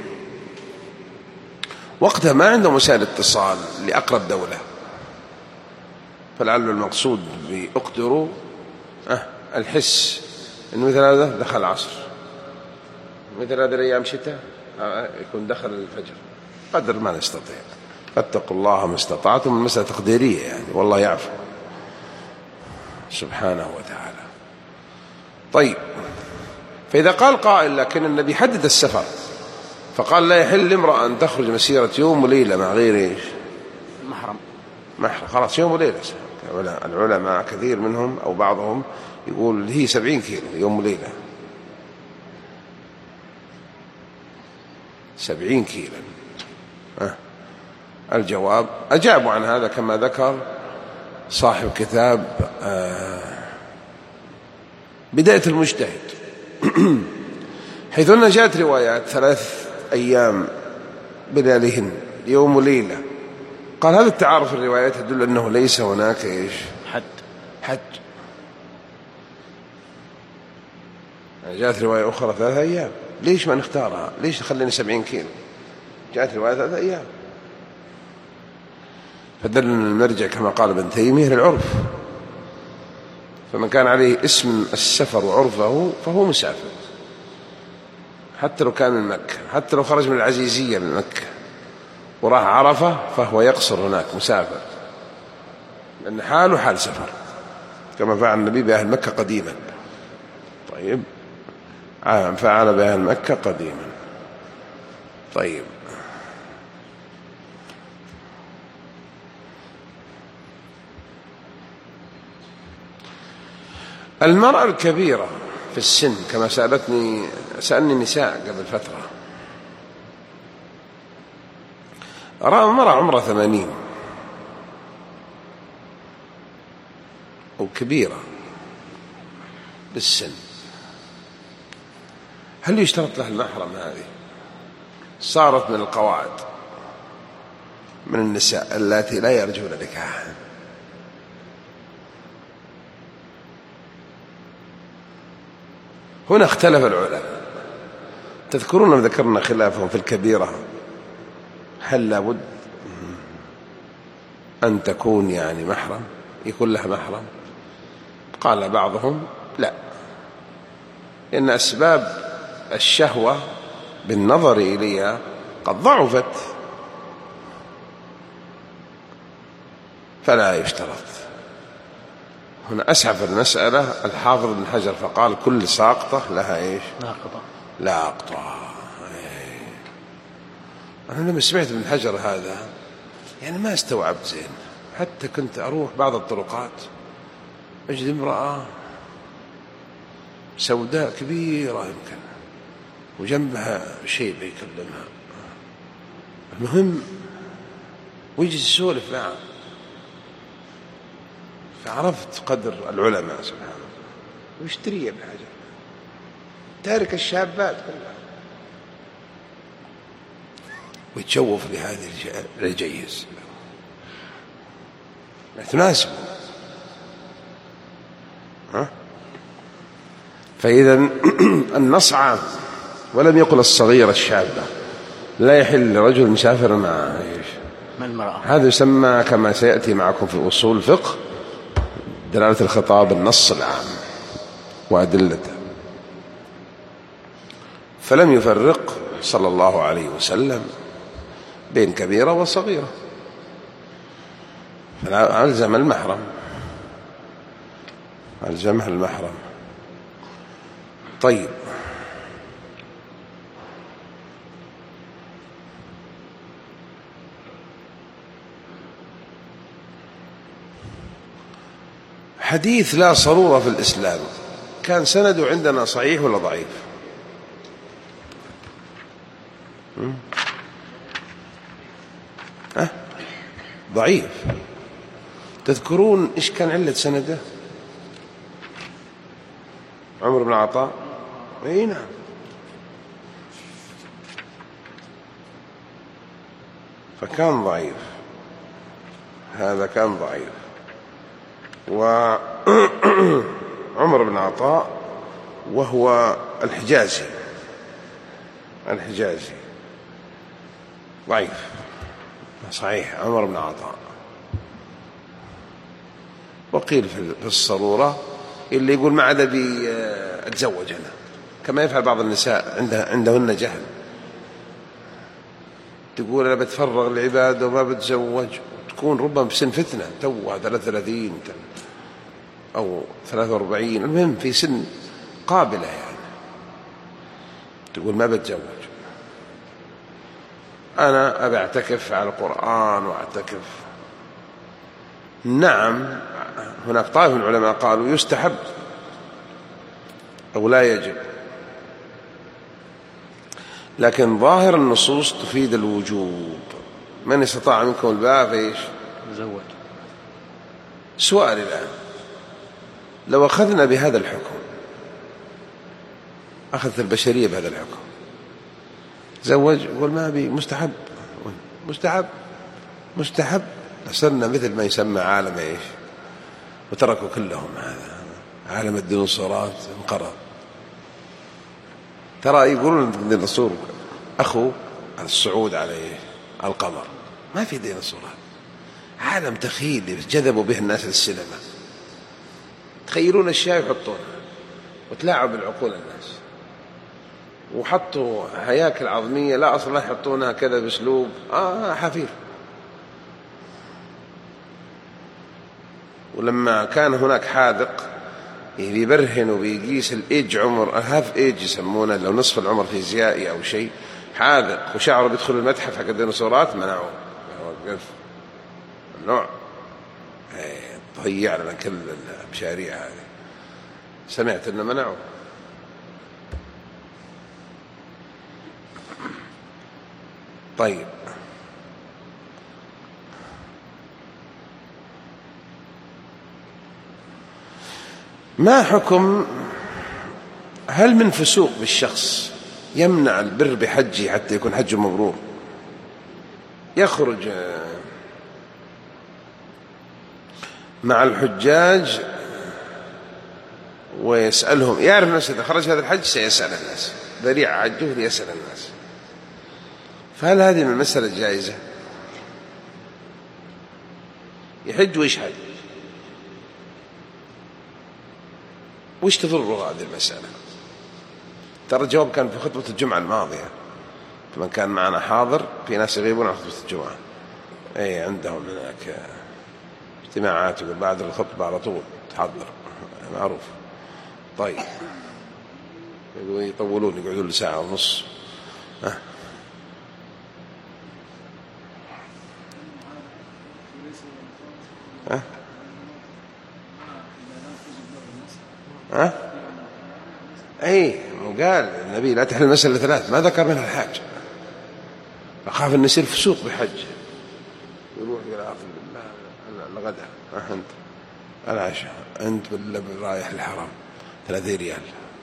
وقتها ما عنده وسائل اتصال لأقرب دولة، فلعل المقصود بأقدروا أه الحس إنه مثل هذا دخل العصر، مثل هذه الأيام شتاء أه يكون دخل الفجر، قدر ما نستطيع. فاتقوا الله ما استطعتم، المسألة تقديرية يعني، والله يعفو سبحانه وتعالى. طيب، فإذا قال قائل لكن النبي حدد السفر فقال لا يحل لامرأة أن تخرج مسيرة يوم وليلة مع غير إيش محرم محرم، خلاص يوم وليلة. العلماء كثير منهم أو بعضهم يقول هي سبعين كيلو يوم وليلة، سبعين كيلو. أه. الجواب أجابوا عن هذا كما ذكر صاحب كتاب آه بداية المجتهد حيث أن جاءت روايات ثلاث أيام بلياليهن يوم وليلة. قال هذا التعارف الروايات يدل أنه ليس هناك إيش حد حد يعني جاءت رواية أخرى ثلاثة أيام، ليش ما نختارها؟ ليش نخلينا سبعين كيلو؟ جاءت رواية ثلاثة أيام، فدل المرجع كما قال ابن تيمية للعرف، فمن كان عليه اسم السفر وعرفه فهو مسافر، حتى لو كان من مكة، حتى لو خرج من العزيزية من مكة وراح عرفة فهو يقصر هناك مسافر، لأن حاله حال سفر كما فعل النبي بأهل مكة قديما. طيب عام فعل بأهل مكة قديما. طيب المرأة الكبيرة في السن كما سألتني سألني نساء قبل فترة، أرى مرة عمرها ثمانين أو كبيرة بالسن، هل يشترط لها المحرم؟ هذه صارت من القواعد، من النساء اللاتي لا يرجون نكاحا. هنا اختلف العلماء، تذكرون ذكرنا خلافهم في الكبيرة، هل لابد أن تكون يعني محرم، يكون لها محرم؟ قال بعضهم لا، إن أسباب الشهوة بالنظر إليها قد ضعفت فلا يشترط. هنا أسعف المسألة الحافظ ابن حجر فقال كل ساقطة لها إيش؟ ناقضة. لاقطة. أنا لما سمعت ابن حجر هذا يعني ما استوعبت زين، حتى كنت أروح بعض الطرقات أجد امرأة سوداء كبيرة يمكن وجنبها شيء بيكلمها، المهم ويجي يسولف معه، فعرفت قدر العلماء سبحانه الله. ويشتري ابن حجر تارك الشابات كلها ويتشوف لهذه الجيز لا تناسب. ها؟ فإذا النص عام، ولم يقل الصغيرة الشابة، لا يحل لرجل مسافر مع المرأة. هذا يسمى كما سيأتي معكم في أصول الفقه دلالة الخطاب النص العام وأدلته. فلم يفرق صلى الله عليه وسلم بين كبيرة وصغيرة، ألزم المحرم، ألزمها المحرم. طيب، حديث لا صرورة في الإسلام كان سنده عندنا صحيح ولا ضعيف؟ أه؟ ضعيف. تذكرون إيش كان علة سنده؟ عمر بن عطاء. اي نعم، فكان ضعيف، هذا كان ضعيف. وعمر بن عطاء وهو الحجازي، الحجازي ضعيف. صحيح عمر بن عطاء. وقيل في الصرورة اللي يقول ما عاد بي أتزوج أنا، كما يفعل بعض النساء عندها عندهن جهل، تقول أنا بتفرغ للعبادة وما بتزوج، تكون ربما بسن فتنة توها ثلاثة وثلاثين أو ثلاثة وأربعين، المهم في سن قابلة يعني، تقول ما بتزوج، أنا أبي أعتكف على القرآن وأعتكف. نعم، هناك طائفة من العلماء قالوا يستحب أو لا يجب، لكن ظاهر النصوص تفيد الوجوب. من استطاع منكم الباء فإيش؟ زوج. سؤال الآن، لو أخذنا بهذا الحكم، أخذت البشرية بهذا الحكم، زوج يقول ما بي، مستحب مستحب مستحب، صرنا مثل ما يسمى عالم إيش، وتركوا كلهم هذا عالم الديناصورات انقرض. ترى يقولون الديناصور أخو الصعود على القمر، ما في ديناصورات، عالم تخيلي جذبوا به الناس للسينما، تخيلون أشياء يحطونها وتلاعبوا بالعقول الناس، وحطوا هياكل عظمية لا أصلا يحطونها كذا بأسلوب آه حفير. ولما كان هناك حاذق بيبرهن وبيقيس الإيج، عمر الهاف إيج يسمونه، لو نصف العمر فيزيائي أو شيء، حاذق وشعره بيدخل المتحف حق الديناصورات، منعوه، وقف النوع ضيع لنا كل المشاريع هذه. سمعت إنه منعوه طيب، ما حكم هل من فسوق بالشخص يمنع البر بحجه حتى يكون حجه مبرور؟ يخرج مع الحجاج ويسألهم، يعرف نفسه إذا خرج هذا الحج سيسأل الناس، ذريعة حجه ليسأل الناس، فهل هذه من المسألة الجائزة؟ يحج ويشهد، وش تضره هذه المسألة؟ ترى الجواب كان في خطبة الجمعة الماضية، من كان معنا حاضر، في ناس يغيبون عن خطبة الجمعة، أي عندهم هناك اجتماعات يقول بعد الخطبة على طول تحضر، معروف. طيب، يطولون يقعدون لساعة ونص. ها ها ها أي قال النبي لا تحل المسألة ثلاث، ما ذكر منها الحاج، أخاف أن يصير فسوق بحج، يروح إلى الغداء، أنت العشاء، أنت رايح الحرم ثلاثين ريال،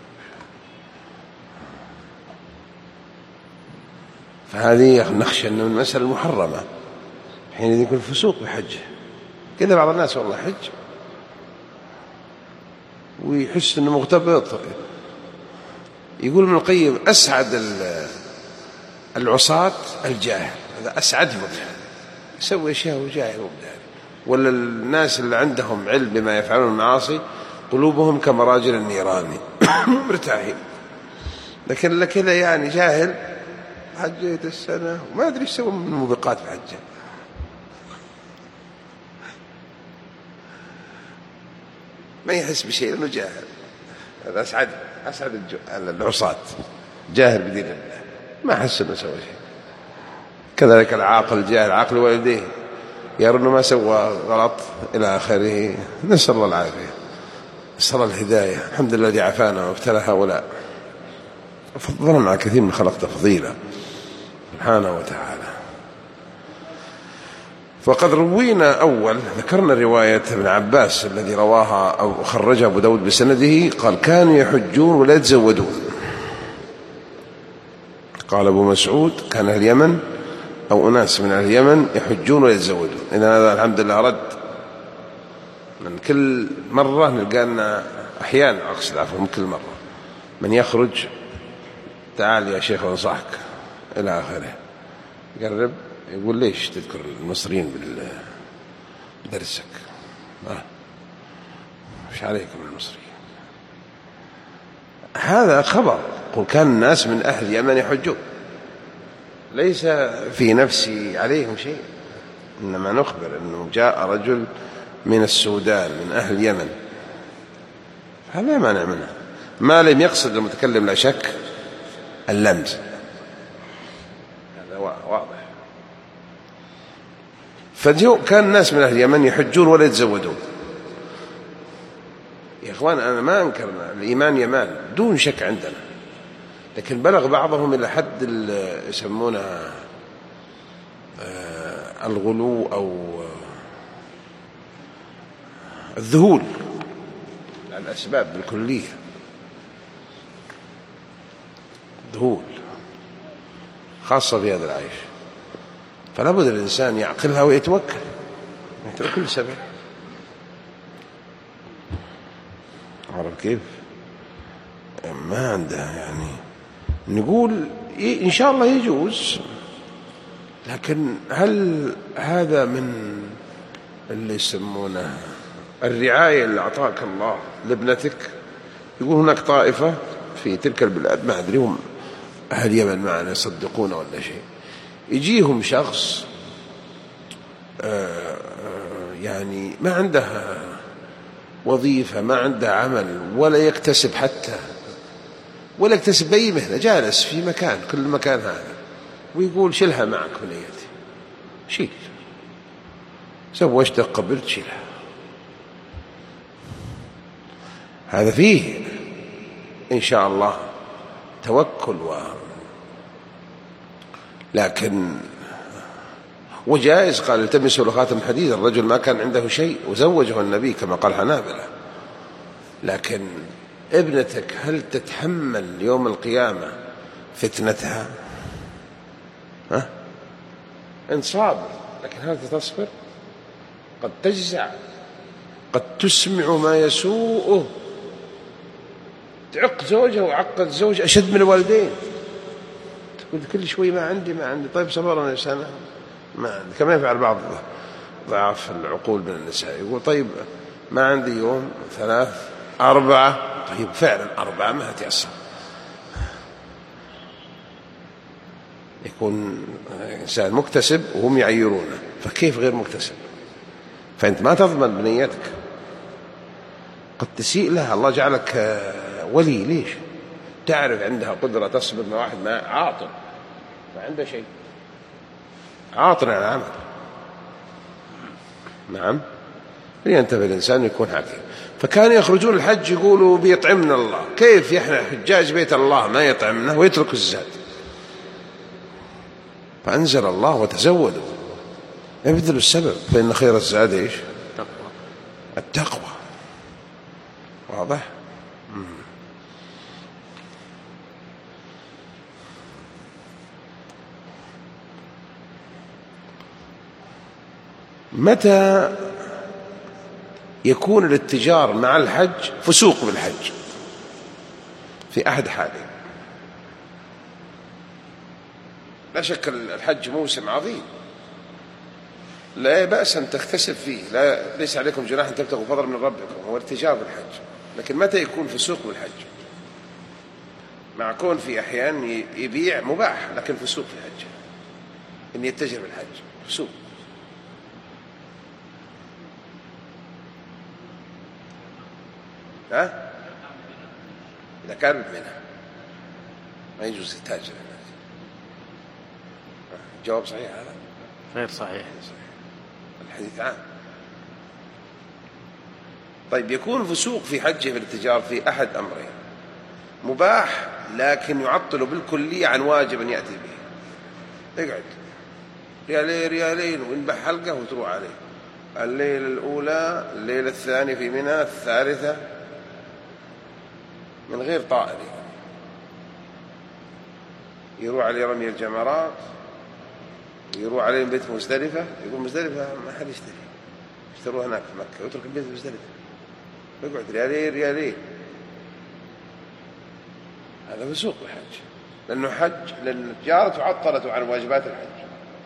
فهذه نخشى أنه من المسألة المحرمة، حين يكون فسوق بحجه. كذا بعض الناس والله حج ويحس أنه مغتبط. يقول ابن القيم أسعد العصاة الجاهل، هذا أسعدهم، يسوي أشياء وجاهل وبدال. ولا الناس اللي عندهم علم بما يفعلون المعاصي قلوبهم كمراجل النيران مرتاحين، لكن لكذا يعني جاهل حجيت السنة وما أدري ايش يسوي من الموبقات في حجه، ما يحس بشيء لأنه جاهل. هذا أسعد أسعد العصاة، جاهل بدين الله، ما حس أنه سوى شيء. كذلك العاقل الجاهل عاقل والديه، يرى أنه ما سوى غلط إلى آخره. نسأل الله العافية، نسأل الله الهداية. الحمد لله الذي عافانا وابتلى هؤلاء، فضلنا على كثير من خلق تفضيلا سبحانه وتعالى. فقد روينا أول ذكرنا رواية ابن عباس الذي رواها أو خرجها أبو داود بسنده، قال كانوا يحجون ولا يتزودون. قال أبو مسعود كان أهل اليمن أو أناس من أهل اليمن يحجون ولا يتزودون. إذا هذا الحمد لله رد، من كل مرة نلقى لنا أحيانا، أقصد عفوا من كل مرة، من يخرج تعال يا شيخ وانصحك إلى آخره، قرب يقول ليش تذكر المصريين بدرسك؟ آه. مش عليكم المصريين. هذا خبر، قل كان الناس من أهل اليمن يحجون، ليس في نفسي عليهم شيء، إنما نخبر أنه جاء رجل من السودان من أهل اليمن، هذا لا مانع منه، ما لم يقصد المتكلم لا شك اللمز، هذا واضح. فجو كان الناس من أهل اليمن يحجون ولا يتزودون. يا إخوان أنا ما أنكرنا الإيمان يمان دون شك عندنا، لكن بلغ بعضهم إلى حد يسمونه الغلو أو الذهول عن الأسباب بالكلية، ذهول خاصة في هذا العيش. فلا بد الإنسان يعقلها ويتوكل كل سبب. عرف كيف؟ ما عنده يعني نقول إن شاء الله يجوز، لكن هل هذا من اللي يسمونه الرعاية اللي أعطاك الله لابنتك؟ يقول هناك طائفة في تلك البلاد ما أدري هم أهل اليمن معنا يصدقون ولا شيء، يجيهم شخص يعني ما عنده وظيفة، ما عنده عمل، ولا يكتسب حتى ولا يكتسب أي مهنة، جالس في مكان كل مكان هذا، ويقول شيلها معك بنيتي، شيل سوى اشتق قبلت شيلها. هذا فيه إن شاء الله توكل و لكن وجائز قال التمسوا له خاتم حديد، الرجل ما كان عنده شيء وزوجه النبي كما قال حنابلة. لكن ابنتك هل تتحمل يوم القيامة فتنتها؟ ها؟ إن صابر، لكن هل تصبر؟ قد تجزع، قد تسمع ما يسوءه، تعق زوجها وعقد زوج أشد من الوالدين، تقول كل شوي ما عندي ما عندي. طيب صبرنا سنة ما عندي، كما يفعل بعض ضعاف العقول من النساء، يقول طيب ما عندي يوم ثلاث أربعة، طيب فعلا أربعة ما تيسر. يكون إنسان مكتسب وهم يعيرونه، فكيف غير مكتسب؟ فأنت ما تضمن بنيتك، قد تسيء لها. الله جعلك ولي، ليش؟ تعرف عندها قدرة تصبر مع واحد ما عاطل، ما عنده شيء، عاطل عن العمل. نعم، لينتبه الإنسان يكون حكيم. فكانوا يخرجون الحج يقولوا بيطعمنا الله. كيف يحنا حجاج بيت الله ما يطعمنا ويترك الزاد؟ فأنزل الله وتزودوا، ابذلوا السبب، فإن خير الزاد إيش؟ التقوى. التقوى. واضح؟ مم. متى يكون الاتجار مع الحج فسوق بالحج؟ في أحد حالين. لا شك الحج موسم عظيم لا بأس أن تكتسب فيه، لا ليس عليكم جناح أن تبتغوا فضلا من ربكم، هو الاتجار بالحج. لكن متى يكون فسوق بالحج؟ مع كون في أحيان يبيع مباح لكن فسوق في الحج، إن يتجر بالحج فسوق. ها؟ إذا كان منها ما يجوز التاجر هناك. جواب صحيح هذا؟ غير صحيح. الحديث عام. طيب يكون فسوق في حجه بالاتجار في أحد أمرين: مباح لكن يعطل بالكلية عن واجب أن يأتي به. اقعد ريالين ريالين وينبح حلقة وتروح عليه. الليلة الأولى، الليلة الثانية في منى، الثالثة من غير طائر، يروح عليه رمي الجمرات، يروح عليه بيت مزدلفة، يقول مزدلفة ما حد يشتري، يشتروه هناك في مكة، ويترك البيت مزدلفة ويقعد ريالين ريالين. هذا فسوق الحج، لأنه حج، لأن التجارة تعطلت عن واجبات الحج.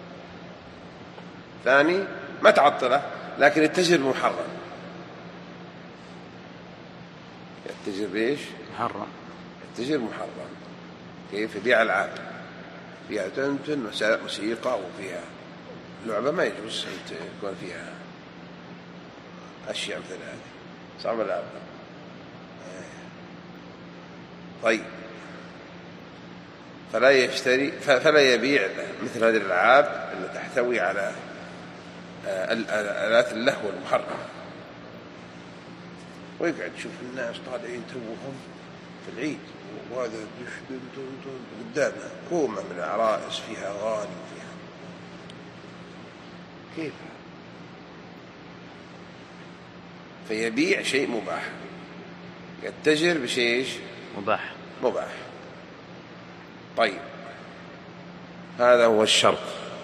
ثاني ما تعطله لكن التجر محرم. التجر بإيش؟ محرم. التجر محرم. كيف؟ يبيع ألعاب، فيها تنتن موسيقى وفيها لعبة، ما يجوز يكون فيها أشياء مثل هذه، صعب الألعاب. طيب فلا يشتري فلا يبيع مثل هذه الألعاب التي تحتوي على آلات اللهو المحرمة، ويقعد يشوف الناس طالعين توهم في العيد، وهذا قدامنا كومة من العرائس فيها أغاني وفيها كيف؟ فيبيع شيء مباح، يتجر بشيء مباح مباح. طيب هذا هو الشرط.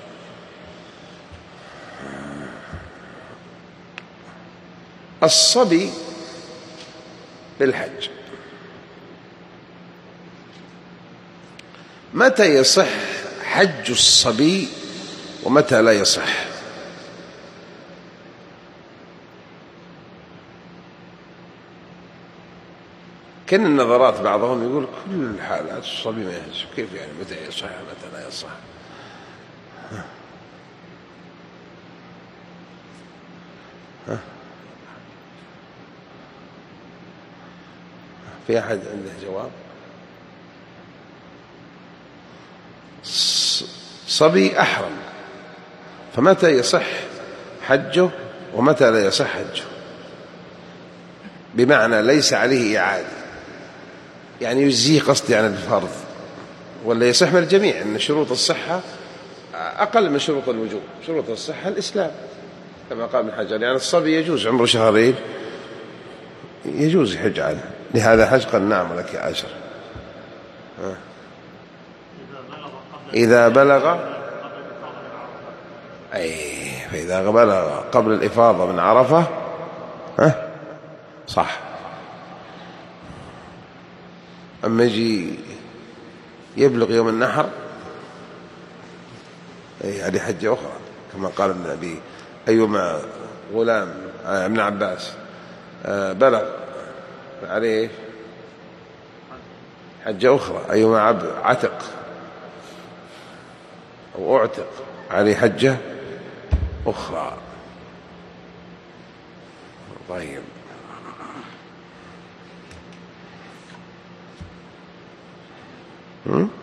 الصبي بالحج متى يصح حج الصبي ومتى لا يصح؟ كان النظرات بعضهم يقول كل الحالات الصبي ما يحج. كيف يعني متى يصح ومتى لا يصح؟ ها. ها. في أحد عنده جواب؟ صبي أحرم، فمتى يصح حجه ومتى لا يصح حجه؟ بمعنى ليس عليه إعادة، يعني يجزيه قصدي عن الفرض، ولا يصح من الجميع أن شروط الصحة أقل من شروط الوجوب. شروط الصحة الإسلام كما قال ابن حجر، يعني الصبي يجوز عمره شهرين يجوز يحج عنه، لهذا حج قال نعم لك أجر. إذا بلغ أي فإذا بلغ قبل الإفاضة من عرفة ها صح. أما يجي يبلغ يوم النحر أي هذه حجة أخرى، كما قال النبي أيما غلام ابن عباس بلغ عليه حجة أخرى، أيما عبد عتق أو أعتق عليه حجة أخرى. طيب هم؟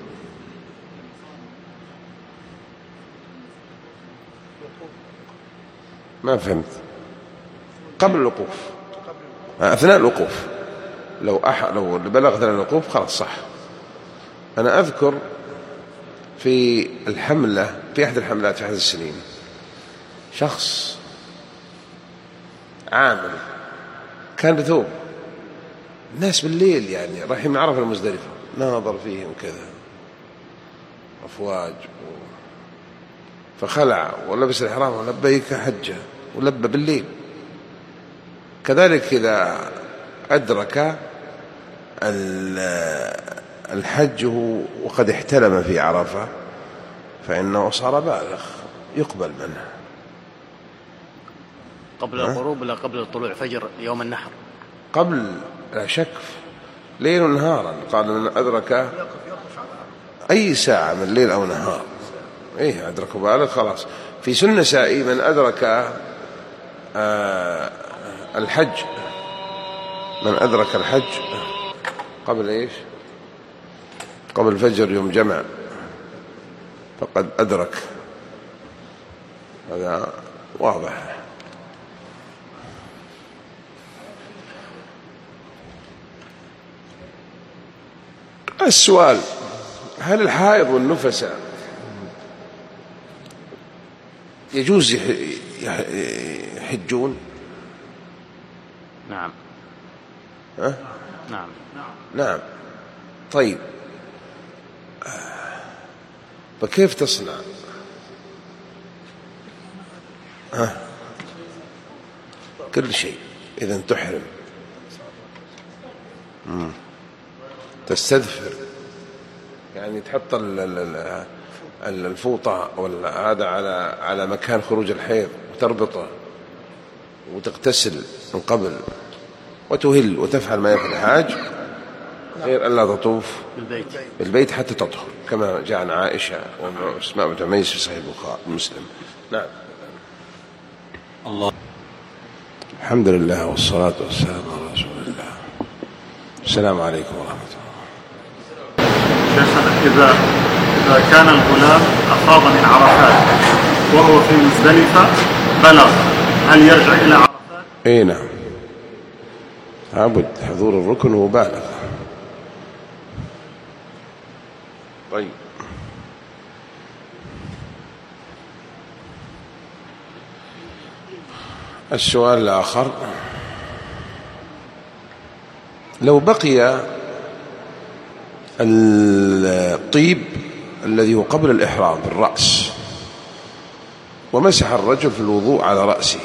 ما فهمت. قبل الوقوف أثناء الوقوف لو أح... لو بلغ أثناء الوقوف خلاص صح. أنا أذكر في الحملة في أحد الحملات في أحد السنين شخص عامل كان بثوب، الناس بالليل يعني رايحين من عرفة المزدلفة ناظر فيهم كذا أفواج و... فخلع ولبس الإحرام ولبيك حجة ولبى بالليل. كذلك إذا أدرك الحج وقد احتلم في عرفة فإنه صار بالغ يقبل منه. قبل الغروب ولا قبل طلوع فجر يوم النحر؟ قبل لا شك، ليل ونهارا. قال من أدرك أي ساعة من الليل أو نهار إيه أدرك بالغ خلاص. في سنة سائي من أدرك آه الحج من أدرك الحج قبل إيش قبل الفجر يوم جمع فقد أدرك. هذا واضح. السؤال: هل الحائض والنفساء يجوز يحجون؟ نعم. ها؟ نعم نعم. طيب فكيف تصنع؟ ها؟ كل شيء إذا تحرم مم. تستدفر يعني تحط الفوطة ولا هذا على على مكان خروج الحيض وتربطه وتغتسل من قبل وتهل وتفعل ما يفعل الحاج غير أن لا تطوف بالبيت بالبيت حتى تطهر كما جاء عن عائشة وأسماء بنت عميس في صحيح البخاري ومسلم. نعم. الله الحمد لله والصلاة والسلام على رسول الله. السلام عليكم ورحمة الله. شيخنا إذا إذا كان الغلام أفاض من عرفات وهو في مزدلفة بلغ هل يرجع إلى عرفات؟ إيه نعم لابد حضور الركن وبالغ. طيب السؤال الآخر: لو بقي الطيب الذي هو قبل الإحرام بالرأس ومسح الرجل في الوضوء على رأسه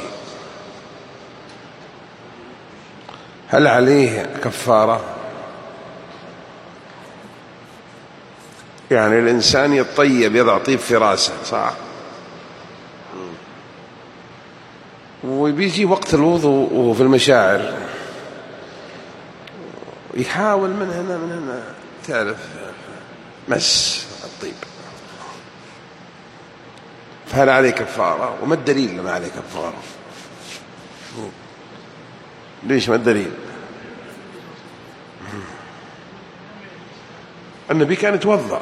هل عليه كفارة؟ يعني الإنسان يطيب يضع طيب في رأسه صح وبيجي وقت الوضوء وهو في المشاعر يحاول من هنا من هنا تعرف مس الطيب، فهل عليه كفارة؟ وما الدليل ما عليه كفارة؟ ليش ما الدليل؟ النبي كان يتوضأ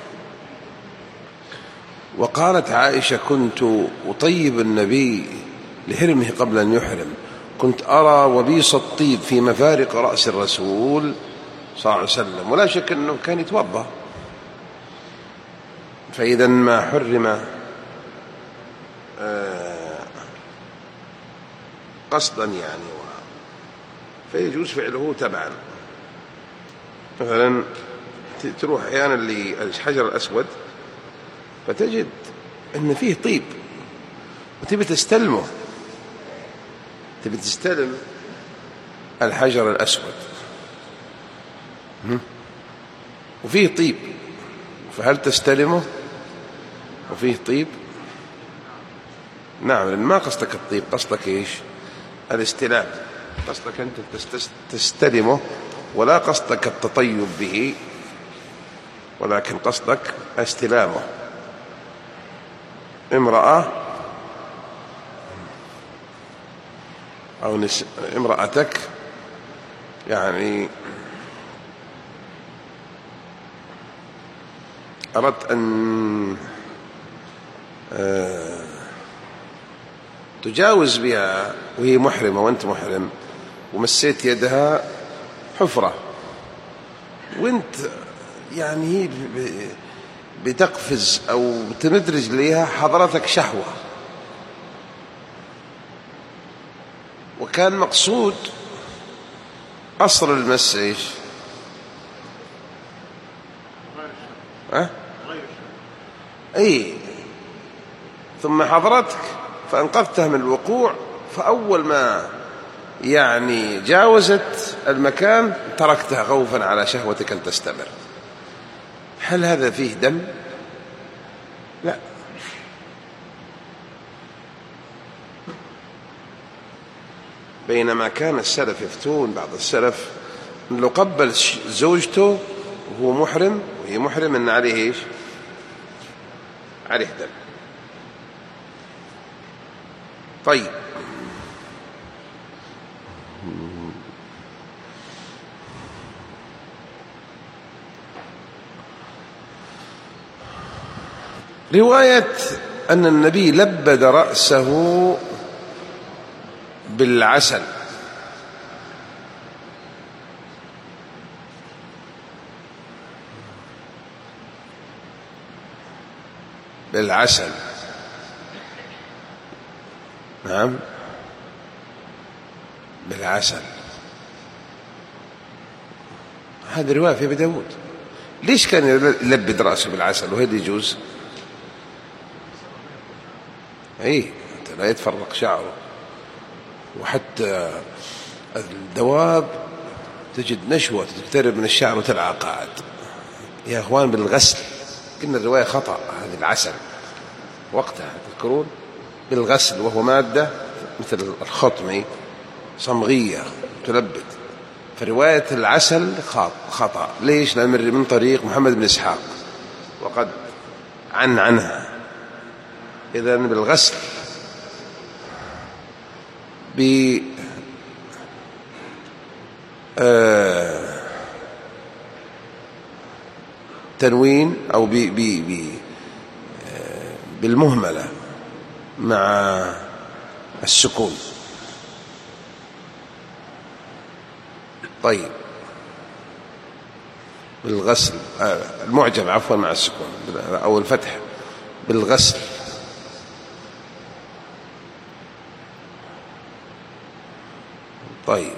وقالت عائشة: كنت أطيب النبي لحرمه قبل أن يحرم، كنت أرى وبيص الطيب في مفارق رأس الرسول صلى الله عليه وسلم. ولا شك أنه كان يتوضأ. فإذا ما حرم قصدا يعني و... فيجوز فعله تبعا. مثلا تروح أحيانا للحجر الأسود فتجد أن فيه طيب وتبي تستلمه، تبي تستلم الحجر الأسود وفيه طيب، فهل تستلمه وفيه طيب؟ نعم، لأن ما قصدك الطيب، قصدك إيش؟ الاستلام، قصدك أنت تستلمه ولا قصدك التطيب به، ولكن قصدك استلامه. امرأة أو نس... امرأتك يعني أردت أن آه تجاوز بها وهي محرمة وأنت محرم، ومسيت يدها حفرة وأنت يعني هي بتقفز أو تمد رجليها، حضرتك شهوة، وكان مقصود أصل المس إيش؟ أه؟ أي، ثم حضرتك فأنقذتها من الوقوع، فأول ما يعني جاوزت المكان تركتها خوفا على شهوتك أن تستمر. هل هذا فيه دم؟ لا. بينما كان السلف يفتون، بعض السلف لو قبل زوجته وهو محرم وهي محرم أن عليه إيش؟ عليه دم. طيب، رواية أن النبي لبد رأسه بالعسل، بالعسل نعم بالعسل، هذه رواية في أبي داود. ليش كان يلبد رأسه بالعسل وهذا يجوز؟ ايه، لا يتفرق شعره. وحتى الدواب تجد نشوة تقترب من الشعر وتلعقات يا اخوان بالغسل. قلنا الرواية خطأ، هذه العسل وقتها تذكرون بالغسل، وهو مادة مثل الخطمي صمغية تلبد، فرواية العسل خطأ. ليش؟ لأن من طريق محمد بن إسحاق وقد عن عنها. إذن بالغسل ب آه تنوين أو ب ب ب آه بالمهملة مع السكون. طيب، بالغسل آه المعجم عفوا مع السكون أو الفتح، بالغسل. طيب،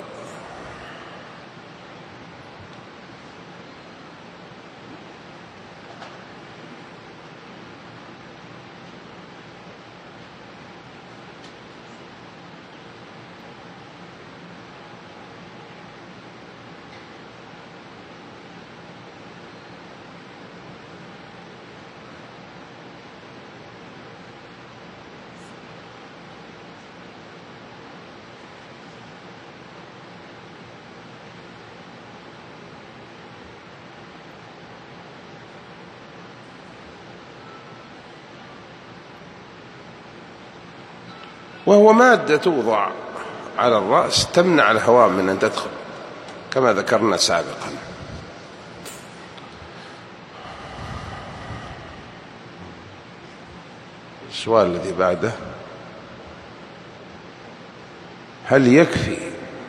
وهو مادة توضع على الرأس تمنع الهواء من أن تدخل كما ذكرنا سابقا. السؤال الذي بعده: هل يكفي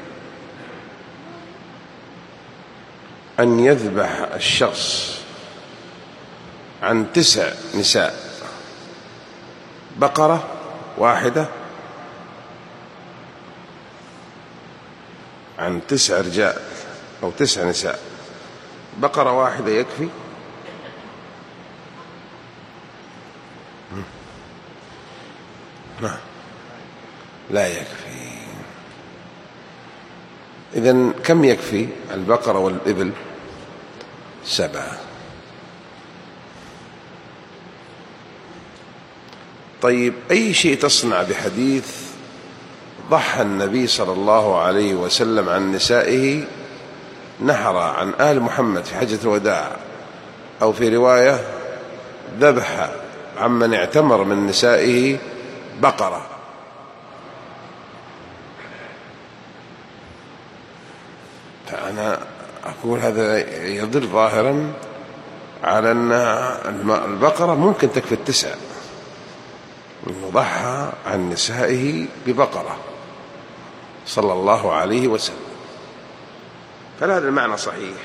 أن يذبح الشخص عن تسع نساء بقرة واحدة عن تسع رجال أو تسع نساء، بقرة واحدة يكفي؟ لا يكفي. إذن كم يكفي البقرة والإبل؟ سبعة. طيب أي شيء تصنع بحديث ضحى النبي صلى الله عليه وسلم عن نسائه نحر عن آل محمد في حجة الوداع، أو في رواية ذبح عمن اعتمر من نسائه بقرة؟ فأنا أقول هذا يدل ظاهرا على أن البقرة ممكن تكفي التسع، إنه ضحى عن نسائه ببقرة صلى الله عليه وسلم. فهذا المعنى صحيح.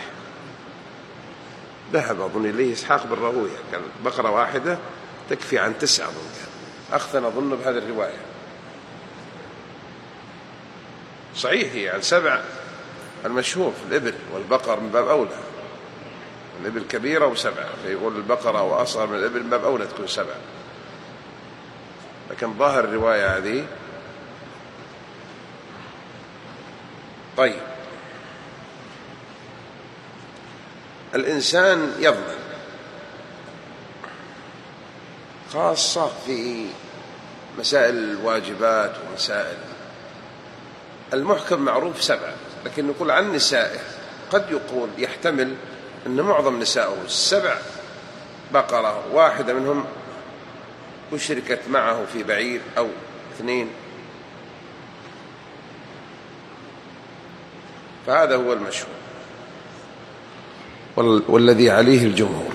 ذهب أظن إليه إسحاق بن راهويه، كان بقرة واحدة تكفي عن تسعة ممكن، أخذنا أظن بهذه الرواية. صحيح هي عن سبع المشهور في الإبل، والبقر من باب أولى، الإبل كبيرة وسبعة، فيقول البقرة وأصغر من الإبل من باب أولى تكون سبعة، لكن ظاهر الرواية هذه. طيب الإنسان يضمن خاصة في مسائل الواجبات ومسائل المحكم معروف سبعة، لكن نقول عن نسائه قد يقول يحتمل أن معظم نسائه السبع بقرة واحدة منهم أشركت معه في بعير أو اثنين، فهذا هو المشهور والذي عليه الجمهور.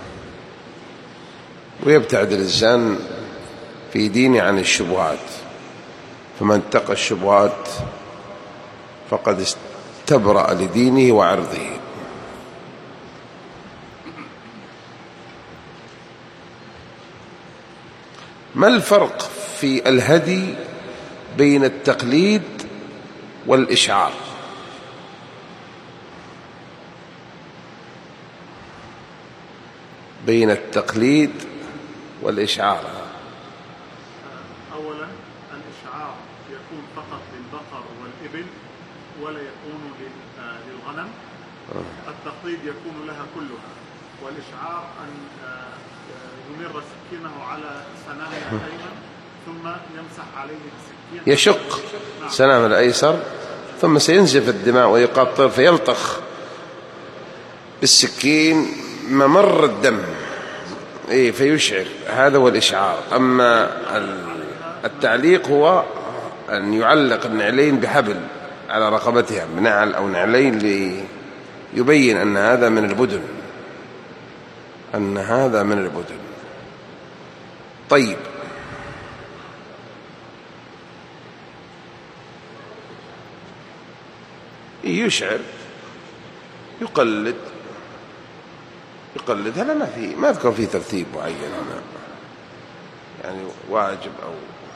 ويبتعد الإنسان في دينه عن الشبهات، فمن اتقى الشبهات فقد استبرأ لدينه وعرضه. ما الفرق في الهدي بين التقليد والإشعار؟ بين التقليد والإشعار. أولا الإشعار يكون فقط للبقر والإبل ولا يكون للغنم. التقليد يكون لها كلها، والإشعار أن يمر سكينه على سنامه الأيمن ثم يمسح عليه السكين، يشق سنام الأيسر ثم سينزف الدماء ويقطر فيلطخ بالسكين ممر الدم، إيه فيشعر. هذا هو الإشعار. أما التعليق هو أن يعلق النعلين بحبل على رقبتها بنعل أو نعلين ليبين أن هذا من البدن، أن هذا من البدن. طيب يشعر يقلد يقلد هذا ما في ما أذكر فيه ترتيب معين هنا، يعني واجب أو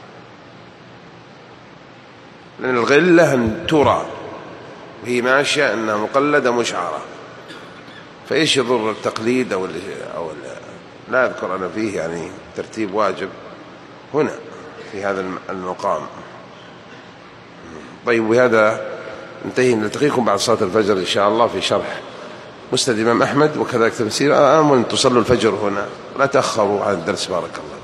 لأن الغلة أن ترى وهي ماشية أنها مقلدة مشعرة، فإيش يضر التقليد أو أو لا أذكر أنا فيه يعني ترتيب واجب هنا في هذا المقام. طيب وهذا انتهي، نلتقيكم بعد صلاة الفجر إن شاء الله في شرح مسند الإمام أحمد وكذلك تفسير. آمل أن تصلوا الفجر هنا، لا تأخروا عن الدرس. بارك الله.